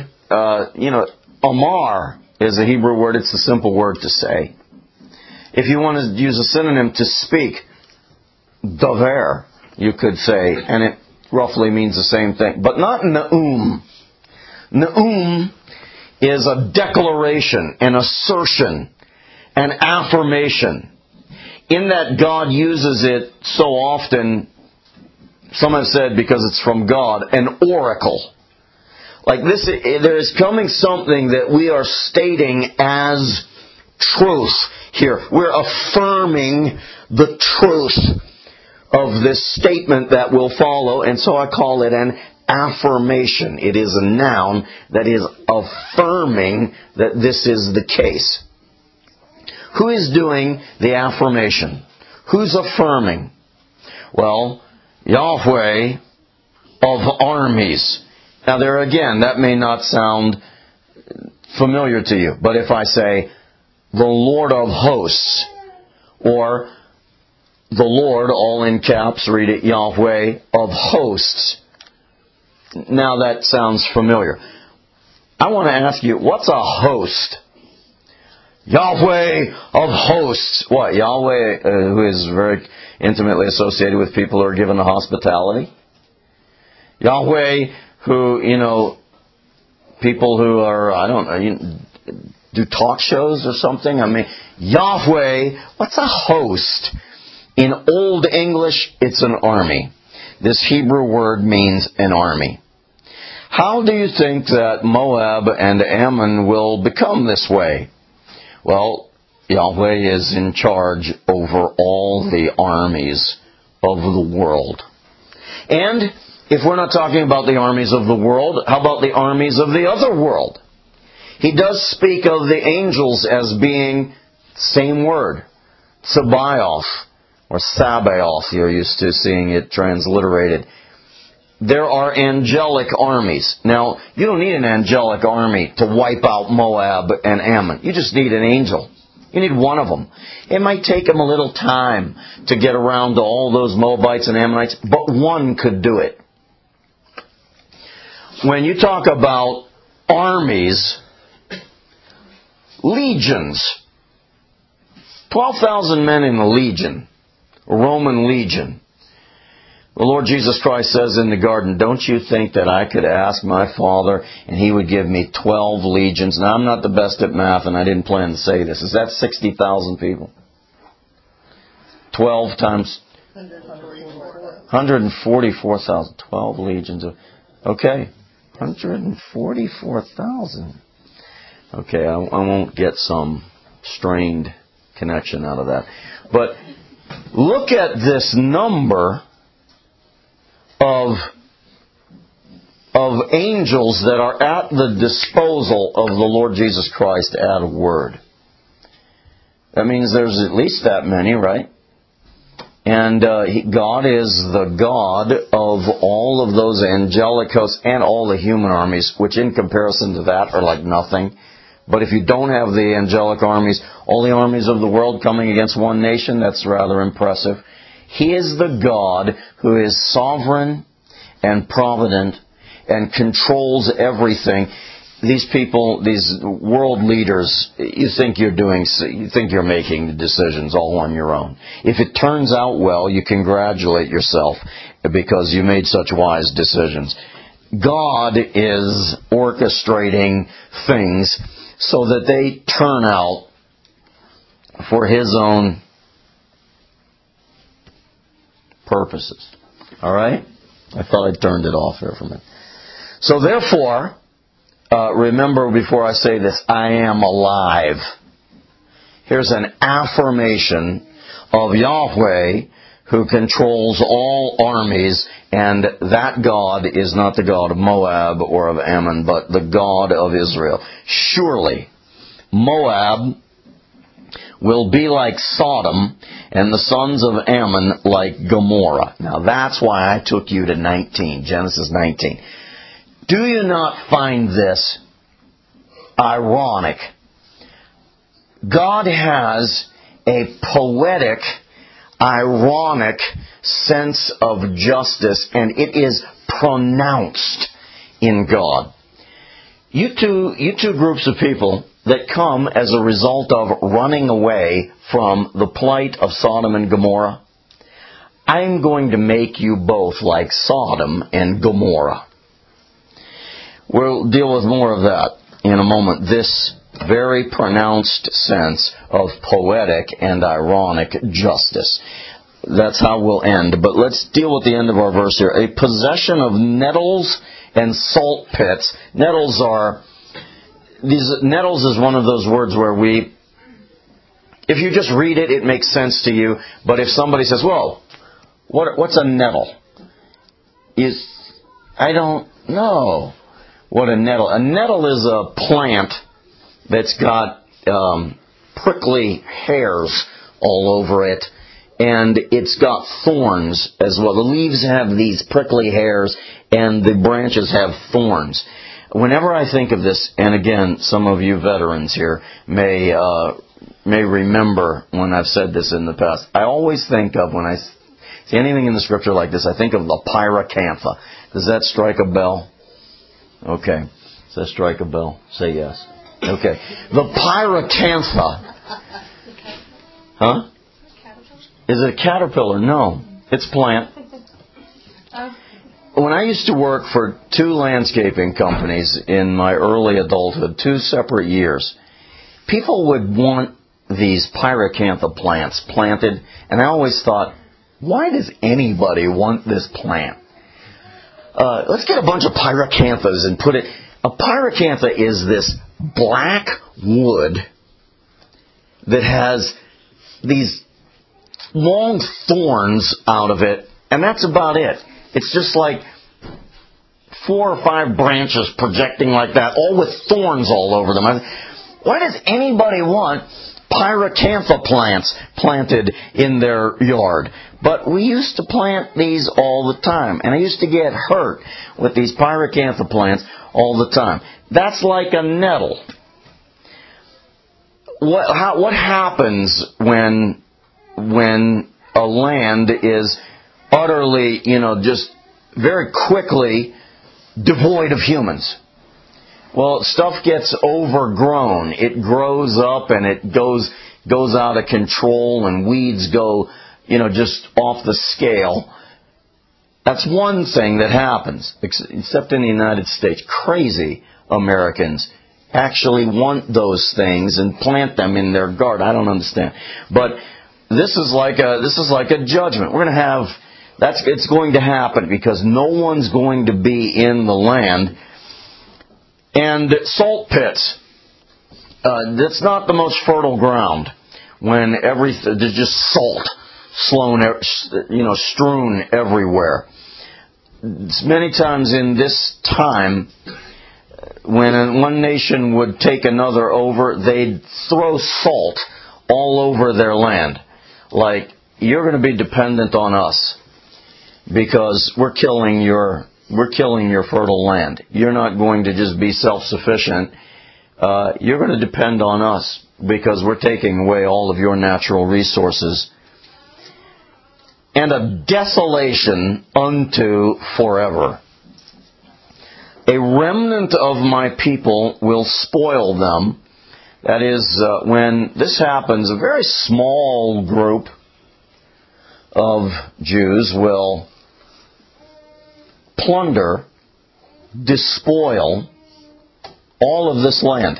S1: amar is a Hebrew word, it's a simple word to say. If you want to use a synonym to speak, daver, you could say, and it roughly means the same thing, but not Na'um. Na'um is a declaration, an assertion, an affirmation. In that God uses it so often, some have said because it's from God, an oracle. Like this, there is coming something that we are stating as truth here. We're affirming the truth of this statement that will follow, and so I call it an affirmation. It is a noun that is affirming that this is the case. Who is doing the affirmation? Who's affirming? Well, Yahweh of armies. Now there again, that may not sound familiar to you, but if I say the Lord of hosts, or the Lord, all in caps, read it Yahweh of hosts. Now that sounds familiar. I want to ask you, what's a host? Yahweh of hosts. What? Yahweh, who is very intimately associated with people who are given to hospitality? Yahweh, who, people who are, I don't know, do talk shows or something? I mean, Yahweh, what's a host? In Old English, it's an army. This Hebrew word means an army. How do you think that Moab and Ammon will become this way? Well, Yahweh is in charge over all the armies of the world. And if we're not talking about the armies of the world, how about the armies of the other world? He does speak of the angels as being same word, Sabaoth, or Sabaoth. You're used to seeing it transliterated. There are angelic armies. Now, you don't need an angelic army to wipe out Moab and Ammon. You just need an angel. You need one of them. It might take them a little time to get around to all those Moabites and Ammonites, but one could do it. When you talk about armies, legions, 12,000 men in a legion, a Roman legion. The Lord Jesus Christ says in the garden, don't you think that I could ask my Father and He would give me 12 legions? Now, I'm not the best at math and I didn't plan to say this. Is that 60,000 people? 12 times 144,000. 12 legions. Okay. 144,000. Okay, I won't get some strained connection out of that. But look at this number of angels that are at the disposal of the Lord Jesus Christ at a word. That means there's at least that many, right? And God is the God of all of those angelic hosts and all the human armies, which in comparison to that are like nothing. But if you don't have the angelic armies, all the armies of the world coming against one nation, that's rather impressive. He is the God who is sovereign and provident and controls everything. These people, these world leaders, you think you're making the decisions all on your own. If it turns out well, you congratulate yourself because you made such wise decisions. God is orchestrating things so that they turn out for His own purposes. All right? I thought I turned it off here for a minute. So therefore, remember before I say this, I am alive. Here's an affirmation of Yahweh who controls all armies, and that God is not the God of Moab or of Ammon, but the God of Israel. Surely, Moab will be like Sodom, and the sons of Ammon like Gomorrah. Now that's why I took you to 19, Genesis 19. Do you not find this ironic? God has a poetic, ironic sense of justice, and it is pronounced in God. You two groups of people that come as a result of running away from the plight of Sodom and Gomorrah, I'm going to make you both like Sodom and Gomorrah. We'll deal with more of that in a moment. This very pronounced sense of poetic and ironic justice. That's how we'll end. But let's deal with the end of our verse here. A possession of nettles and salt pits. Nettles is one of those words where if you just read it, it makes sense to you. But if somebody says, whoa, What's a nettle? I don't know what a nettle. A nettle is a plant that's got prickly hairs all over it, and it's got thorns as well. The leaves have these prickly hairs, and the branches have thorns. Whenever I think of this, and again, some of you veterans here may remember when I've said this in the past, I always think of, when I see anything in the Scripture like this, I think of the pyracantha. Does that strike a bell? Okay. Does that strike a bell? Say yes. Okay. The pyracantha. Huh? Is it a caterpillar? No. It's a plant. When I used to work for 2 landscaping companies in my early adulthood, 2 separate years, people would want these pyracantha plants planted, and I always thought, why does anybody want this plant? Let's get a bunch of pyracanthas and put it... A pyracantha is this black wood that has these long thorns out of it, and that's about it. It's just like 4 or 5 branches projecting like that, all with thorns all over them. Why does anybody want pyracantha plants planted in their yard? But we used to plant these all the time, and I used to get hurt with these pyracantha plants all the time. That's like a nettle. What happens when a land is utterly, just very quickly devoid of humans? Well, stuff gets overgrown. It grows up and it goes out of control, and weeds go, just off the scale. That's one thing that happens, except in the United States. Crazy Americans actually want those things and plant them in their garden. I don't understand. But this is like a judgment. We're going to have... It's going to happen because no one's going to be in the land. And salt pits. That's not the most fertile ground when there's just salt strewn everywhere. Many times in this time, when one nation would take another over, they'd throw salt all over their land. Like, you're going to be dependent on us because we're killing your fertile land. You're not going to just be self-sufficient. You're going to depend on us because we're taking away all of your natural resources. And a desolation unto forever. A remnant of my people will spoil them. That is, when this happens, a very small group of Jews will plunder, despoil all of this land.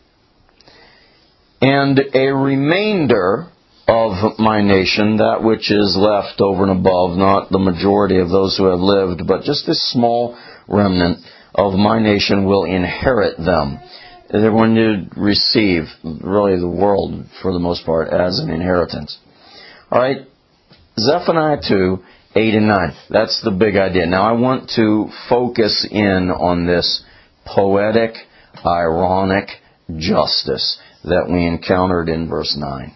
S1: And a remainder of my nation, that which is left over and above, not the majority of those who have lived, but just this small remnant of my nation will inherit them. They're going to receive, really, the world, for the most part, as an inheritance. All right, Zephaniah 2, 8 and 9. That's the big idea. Now, I want to focus in on this poetic, ironic justice that we encountered in verse 9.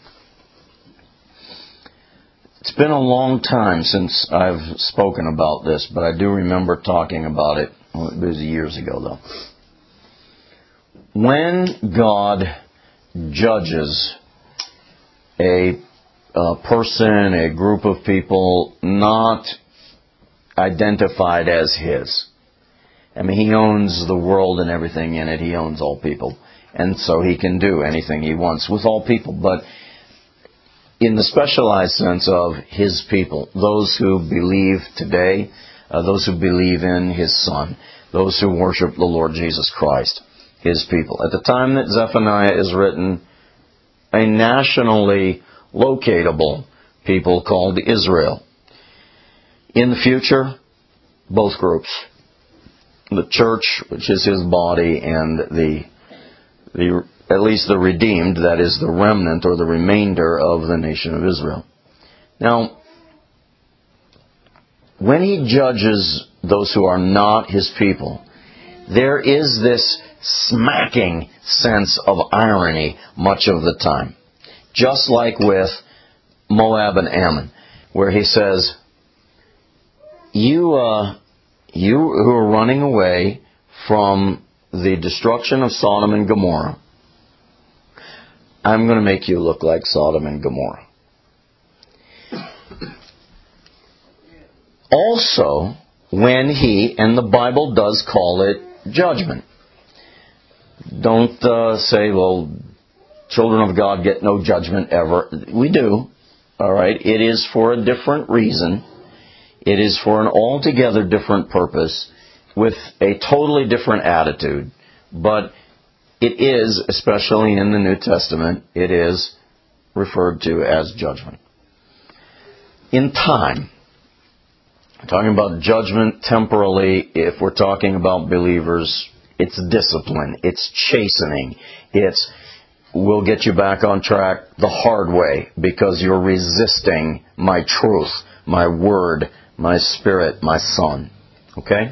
S1: It's been a long time since I've spoken about this, but I do remember talking about it. Well, it was years ago, though. When God judges a person, a group of people not identified as His, I mean, He owns the world and everything in it. He owns all people. And so He can do anything He wants with all people. But in the specialized sense of His people, those who believe today, those who believe in His Son, those who worship the Lord Jesus Christ, His people. At the time that Zephaniah is written, a nationally locatable people called Israel. In the future, both groups. The church, which is His body, and the at least the redeemed, that is the remnant or the remainder of the nation of Israel. Now, when He judges those who are not His people, there is this smacking sense of irony much of the time. Just like with Moab and Ammon, where He says, you who are running away from the destruction of Sodom and Gomorrah, I'm going to make you look like Sodom and Gomorrah. Also, when He, and the Bible does call it judgment. Don't say, well, children of God get no judgment ever. We do. All right. It is for a different reason. It is for an altogether different purpose with a totally different attitude. But it is, especially in the New Testament, it is referred to as judgment. In time, we're talking about judgment temporally. If we're talking about believers, it's discipline, it's chastening, it's we'll get you back on track the hard way because you're resisting my truth, my word, my Spirit, my Son. Okay?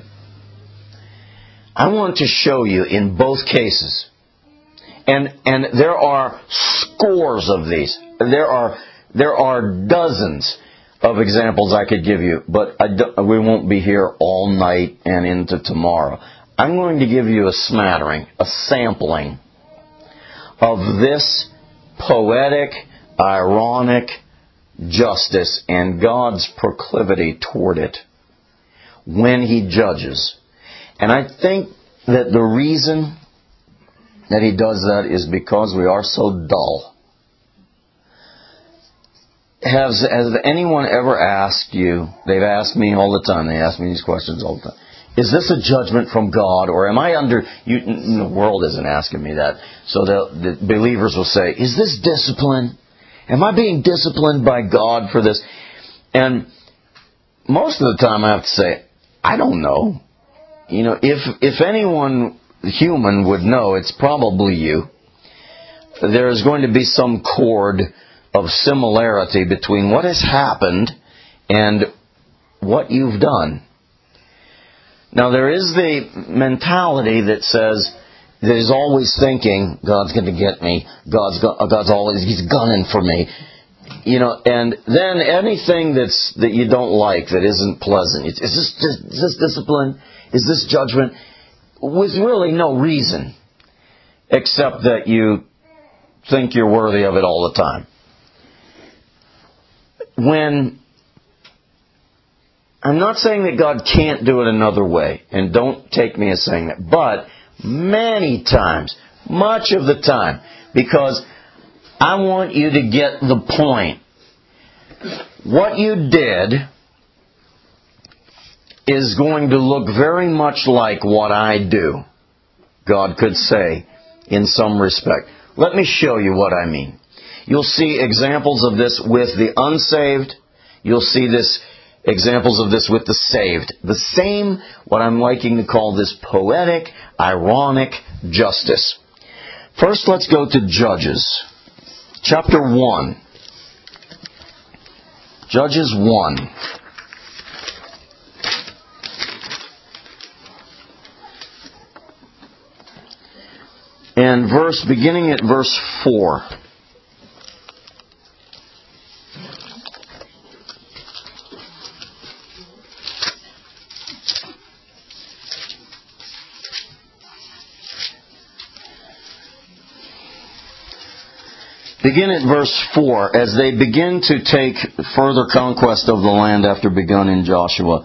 S1: I want to show you in both cases, and there are scores of these. There are dozens of examples I could give you, but we won't be here all night and into tomorrow. I'm going to give you a smattering, a sampling of this poetic, ironic justice and God's proclivity toward it when He judges. And I think that the reason that He does that is because we are so dull. Has anyone ever asked you, they've asked me all the time, they ask me these questions all the time, is this a judgment from God, or am I under, the world isn't asking me that, so the believers will say, is this discipline? Am I being disciplined by God for this? And most of the time I have to say, I don't know. If anyone human would know, it's probably you. There is going to be some chord of similarity between what has happened and what you've done. Now, there is the mentality that says, that is always thinking, God's going to get me. God's always, He's gunning for me. And then anything that you don't like, that isn't pleasant. Is this discipline? Is this judgment? With really no reason, except that you think you're worthy of it all the time. I'm not saying that God can't do it another way, and don't take me as saying that, but many times, much of the time, because I want you to get the point. What you did is going to look very much like what I do, God could say, in some respect. Let me show you what I mean. You'll see examples of this with the unsaved. You'll see examples of this with the saved. The same, what I'm liking to call this poetic, ironic justice. First, let's go to Judges. Chapter 1. Judges 1. And beginning at verse 4. Begin at verse 4. As they begin to take further conquest of the land after begun in Joshua.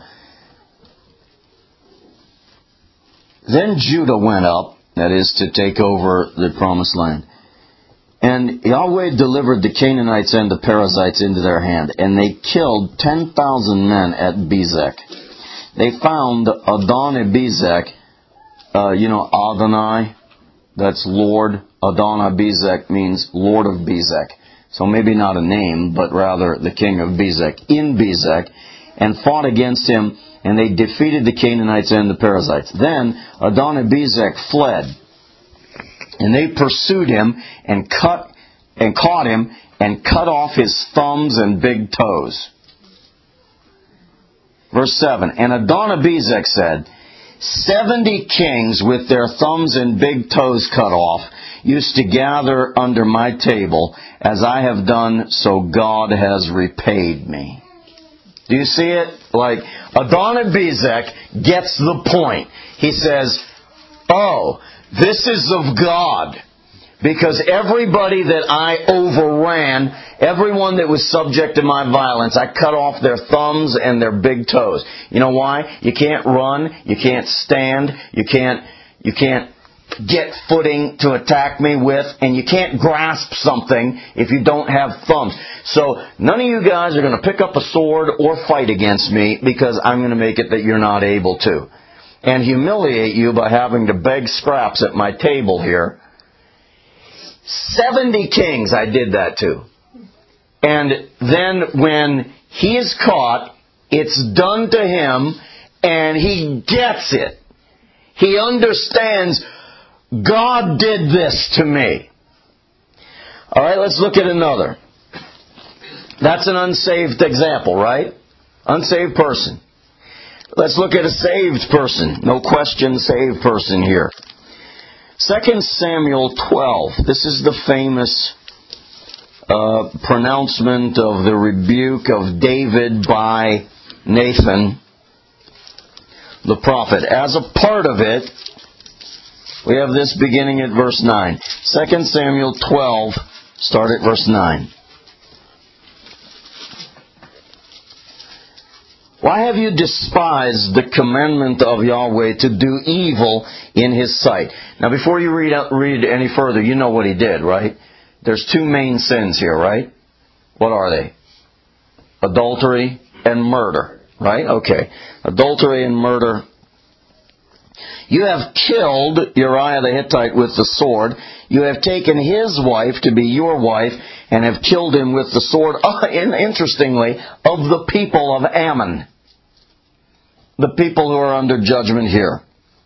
S1: Then Judah went up, that is, to take over the promised land. And Yahweh delivered the Canaanites and the Perizzites into their hand, and they killed 10,000 men at Bezek. They found Adonai-Bezek, Adonai, that's Lord. Adonai-Bezek means Lord of Bezek. So maybe not a name, but rather the king of Bezek, in Bezek, and fought against him, and they defeated the Canaanites and the Perizzites. Then Adonai-Bezek fled, and they pursued him and caught him and cut off his thumbs and big toes. Verse 7, and Adonibezek said, 70 kings with their thumbs and big toes cut off used to gather under my table. As I have done, so God has repaid me. Do you see it? Like, Adonibezek gets the point. He says, oh, this is of God. Because everybody that I overran, everyone that was subject to my violence, I cut off their thumbs and their big toes. You know why? You can't run, you can't stand, you can't get footing to attack me with, and you can't grasp something if you don't have thumbs. So none of you guys are going to pick up a sword or fight against me, because I'm going to make it that you're not able to. And humiliate you by having to beg scraps at my table here. 70 kings I did that to. And then when he is caught, it's done to him, and he gets it. He understands, God did this to me. All right, let's look at another. That's an unsaved example, right? Unsaved person. Let's look at a saved person. No question, saved person here. 2 Samuel 12. This is the famous pronouncement of the rebuke of David by Nathan, the prophet. As a part of it, we have this beginning at verse 9. 2 Samuel 12, start at verse 9. Why have you despised the commandment of Yahweh to do evil in His sight? Now, before you read any further, you know what he did, right? There's two main sins here, right? What are they? Adultery and murder, right? Okay. Adultery and murder. You have killed Uriah the Hittite with the sword. You have taken his wife to be your wife and have killed him with the sword, interestingly, of the people of Ammon. The people who are under judgment here.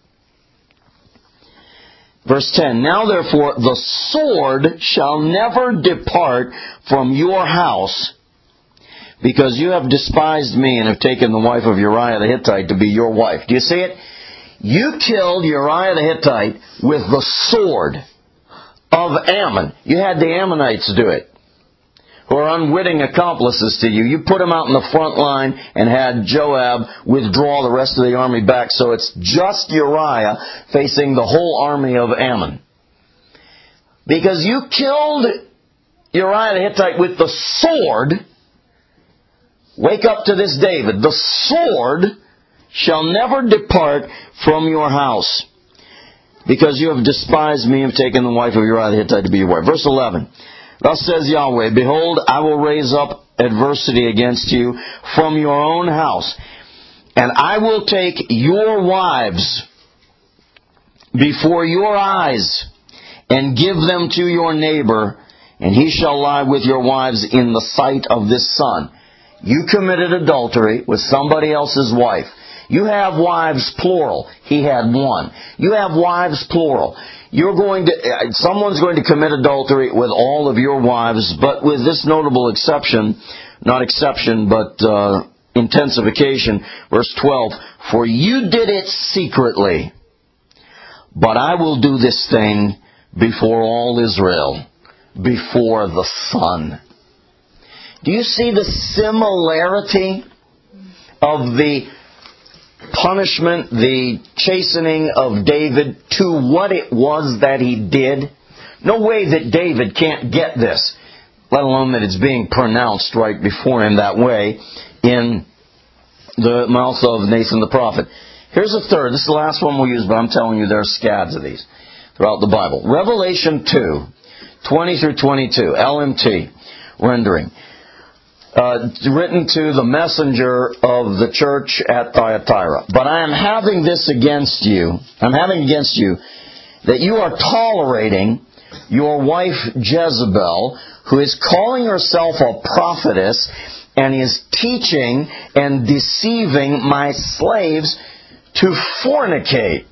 S1: Verse 10, now therefore the sword shall never depart from your house, because you have despised me and have taken the wife of Uriah the Hittite to be your wife. Do you see it? You killed Uriah the Hittite with the sword of Ammon. You had the Ammonites do it, who are unwitting accomplices to you. You put them out in the front line and had Joab withdraw the rest of the army back, so it's just Uriah facing the whole army of Ammon. Because you killed Uriah the Hittite with the sword, wake up to this, David. The sword shall never depart from your house, because you have despised me and have taken the wife of Uriah the Hittite to be your wife. Verse 11. Thus says Yahweh, behold, I will raise up adversity against you from your own house, and I will take your wives before your eyes and give them to your neighbor, and he shall lie with your wives in the sight of this son. You committed adultery with somebody else's wife. You have wives, plural. He had one. You have wives, plural. Someone's going to commit adultery with all of your wives, but with this notable exception, not exception, but intensification. Verse 12, for you did it secretly, but I will do this thing before all Israel, before the sun. Do you see the similarity of the punishment, the chastening of David to what it was that he did? No way that David can't get this, let alone that it's being pronounced right before him that way in the mouth of Nathan the prophet. Here's a third. This is the last one we'll use, but I'm telling you there are scads of these throughout the Bible. Revelation 2, 20 through 22, LMT rendering. Written to the messenger of the church at Thyatira. But I am having this against you. I'm having against you that you are tolerating your wife Jezebel, who is calling herself a prophetess and is teaching and deceiving my slaves to fornicate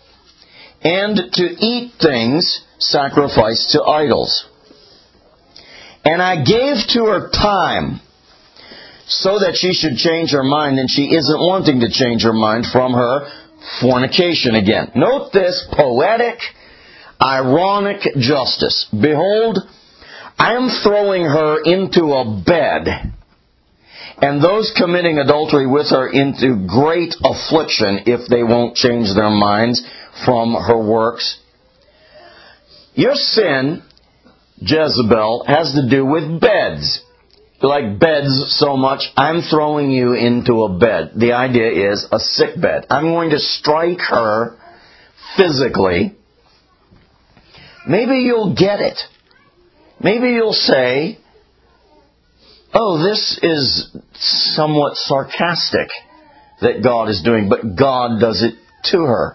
S1: and to eat things sacrificed to idols. And I gave to her time so that she should change her mind, and she isn't wanting to change her mind from her fornication again. Note this poetic, ironic justice. Behold, I am throwing her into a bed, and those committing adultery with her into great affliction if they won't change their minds from her works. Your sin, Jezebel, has to do with beds. You like beds so much, I'm throwing you into a bed. The idea is a sick bed. I'm going to strike her physically. Maybe you'll get it. Maybe you'll say, oh, this is somewhat sarcastic that God is doing, but God does it to her.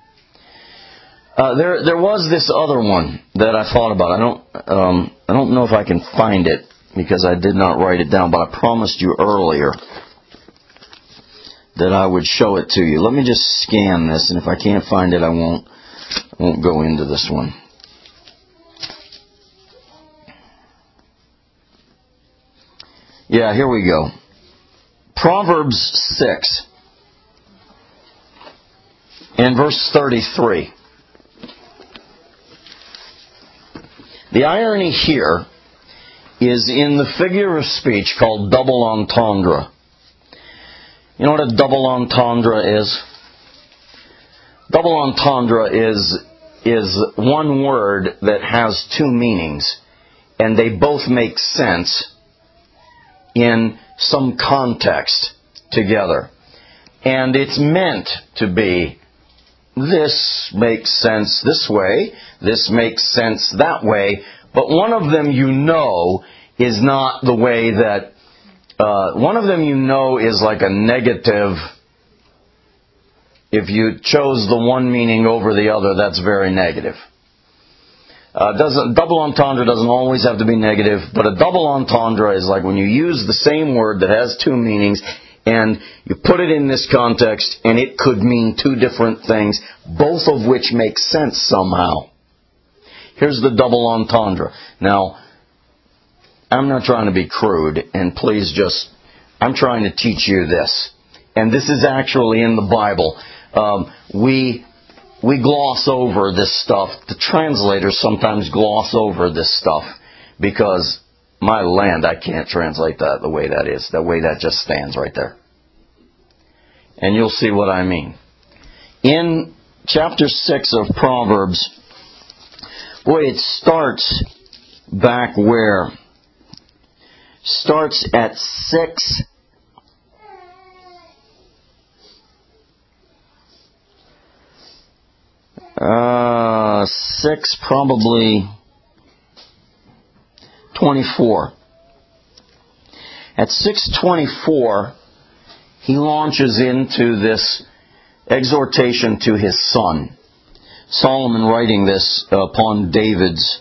S1: There was this other one that I thought about. I don't know if I can find it because I did not write it down, but I promised you earlier that I would show it to you. Let me just scan this, and if I can't find it, I won't go into this one. Yeah, here we go. Proverbs 6 and verse 33. The irony here is in the figure of speech called double entendre. You know what a double entendre is? Double entendre is one word that has two meanings, and they both make sense in some context together. And it's meant to be, this makes sense this way, this makes sense that way, but one of them you know is not the way that, one of them you know is like a negative. If you chose the one meaning over the other, that's very negative. Double entendre doesn't always have to be negative, but a double entendre is like when you use the same word that has two meanings and you put it in this context and it could mean two different things, both of which make sense somehow. Here's the double entendre. Now, I'm not trying to be crude, and please just, I'm trying to teach you this. And this is actually in the Bible. We gloss over this stuff. The translators sometimes gloss over this stuff because, my land, I can't translate that the way that is. The way that just stands right there. And you'll see what I mean. In chapter 6 of Proverbs, boy, it starts back where? Starts at 6. Six, probably 24. At 6:24, he launches into this exhortation to his son. Solomon writing this upon David's,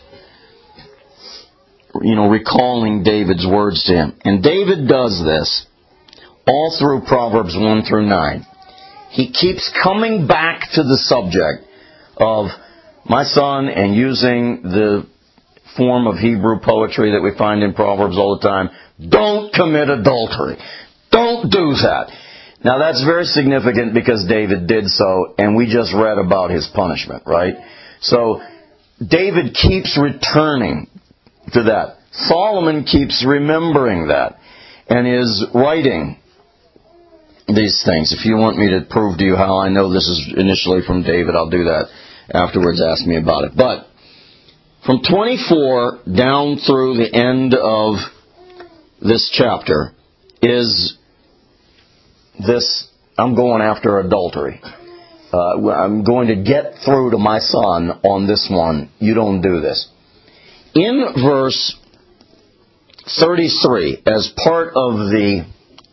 S1: recalling David's words to him. And David does this all through Proverbs 1 through 9. He keeps coming back to the subject of my son and using the form of Hebrew poetry that we find in Proverbs all the time. Don't commit adultery. Don't do that. Now that's very significant because David did so, and we just read about his punishment, right? So David keeps returning to that. Solomon keeps remembering that and is writing these things. If you want me to prove to you how I know this is initially from David, I'll do that afterwards. Ask me about it. But from 24 down through the end of this chapter is this, I'm going after adultery. I'm going to get through to my son on this one. You don't do this. In verse 33, as part of the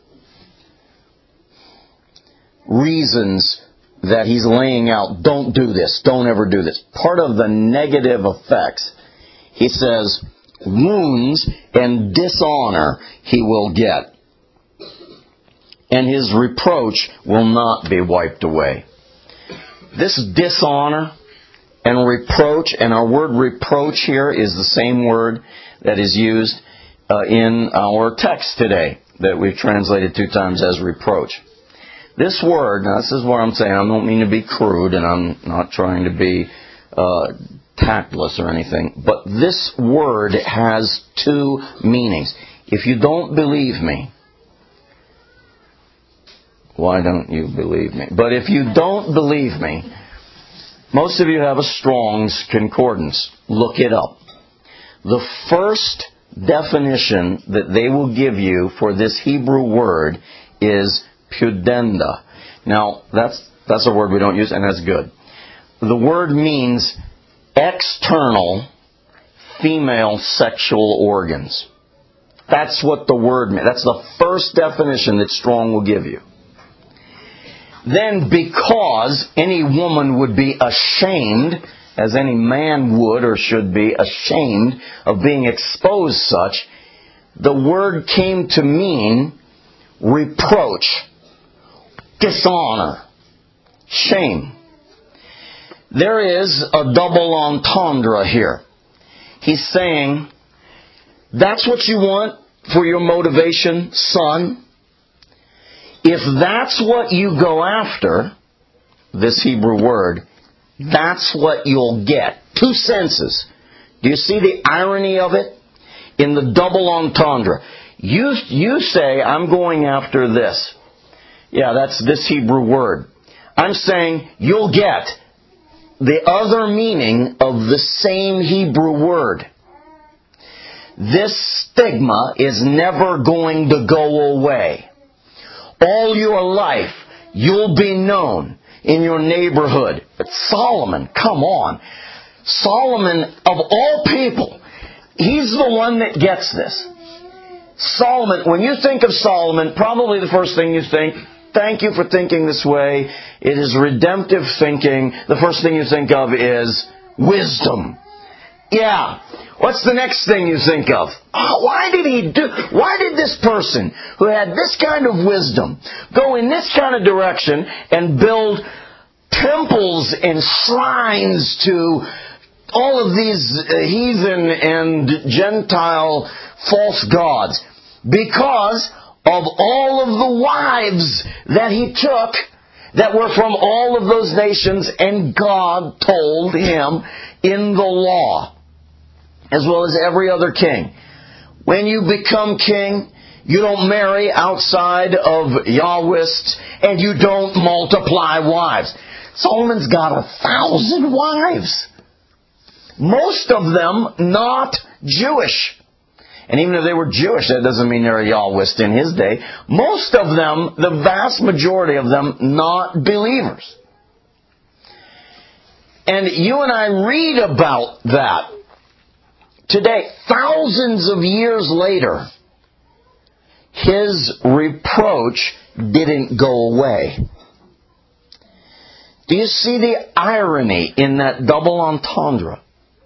S1: reasons that he's laying out, don't do this, don't ever do this. Part of the negative effects, he says, wounds and dishonor he will get, and his reproach will not be wiped away. This dishonor and reproach, and our word reproach here is the same word that is used in our text today. that we've translated 2 times as reproach. This word, now this is what I'm saying, I don't mean to be crude, and I'm not trying to be tactless or anything, but this word has 2 meanings. If you don't believe me, why don't you believe me? But if you don't believe me, most of you have a Strong's Concordance. Look it up. The first definition that they will give you for this Hebrew word is pudenda. Now, that's a word we don't use, and that's good. The word means external female sexual organs. That's what the word means. That's the first definition that Strong will give you. Then, because any woman would be ashamed, as any man would or should be ashamed of being exposed such, the word came to mean reproach, dishonor, shame. There is a double entendre here. He's saying, that's what you want for your motivation, son? If that's what you go after, this Hebrew word, that's what you'll get. 2 senses. Do you see the irony of it? In the double entendre. You say, I'm going after this. Yeah, that's this Hebrew word. I'm saying you'll get the other meaning of the same Hebrew word. This stigma is never going to go away. All your life, you'll be known in your neighborhood. But Solomon, come on. Solomon, of all people, he's the one that gets this. Solomon, when you think of Solomon, probably the first thing you think, thank you for thinking this way. It is redemptive thinking. The first thing you think of is wisdom. Yeah. What's the next thing you think of? Oh, why did this person who had this kind of wisdom go in this kind of direction and build temples and shrines to all of these heathen and Gentile false gods? Because of all of the wives that he took that were from all of those nations, and God told him in the law, as well as every other king, when you become king, you don't marry outside of Yahwist, and you don't multiply wives. Solomon's got 1,000 wives. Most of them not Jewish. And even if they were Jewish, that doesn't mean they're a Yahwist in his day. Most of them, the vast majority of them, not believers. And you and I read about that today, thousands of years later. His reproach didn't go away. Do you see the irony in that double entendre?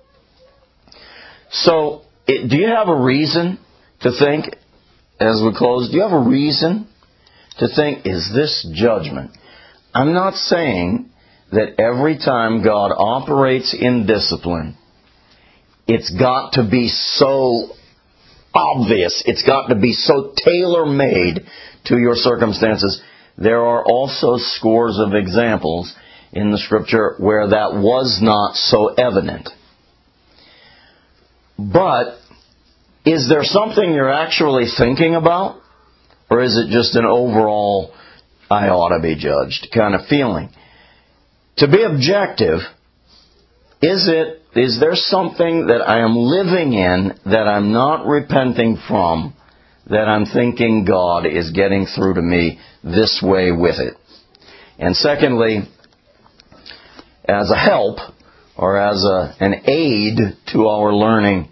S1: So, do you have a reason to think, as we close, do you have a reason to think, is this judgment? I'm not saying that every time God operates in discipline, it's got to be so obvious. It's got to be so tailor-made to your circumstances. There are also scores of examples in the Scripture where that was not so evident. But is there something you're actually thinking about? Or is it just an overall, I ought to be judged kind of feeling? To be objective, is there something that I am living in that I'm not repenting from, that I'm thinking God is getting through to me this way with it? And secondly, as a help or as an aid to our learning,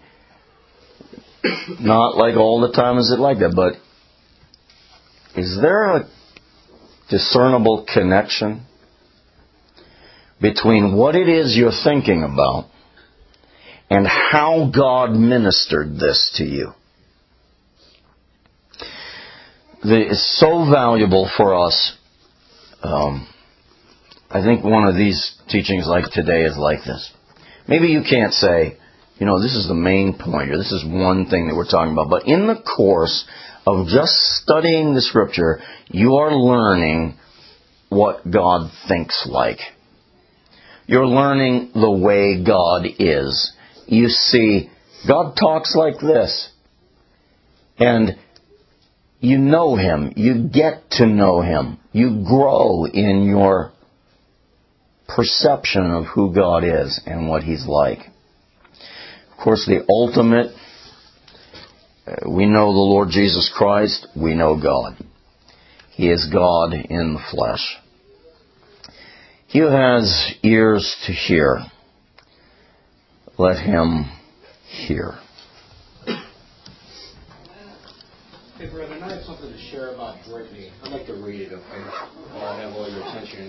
S1: not like all the time is it like that, but is there a discernible connection between what it is you're thinking about and how God ministered this to you? It's so valuable for us. I think one of these teachings like today is like this. Maybe you can't say, this is the main point, or this is one thing that we're talking about. But in the course of just studying the Scripture, you are learning what God thinks like. You're learning the way God is. You see, God talks like this. And you know Him. You get to know Him. You grow in your perception of who God is and what He's like. Of course, the ultimate, we know the Lord Jesus Christ, we know God. He is God in the flesh. He who has ears to hear, let him hear.
S4: Hey, Brother, I have something to share about Brittany. I'd like to read it, okay? While I have all your attention.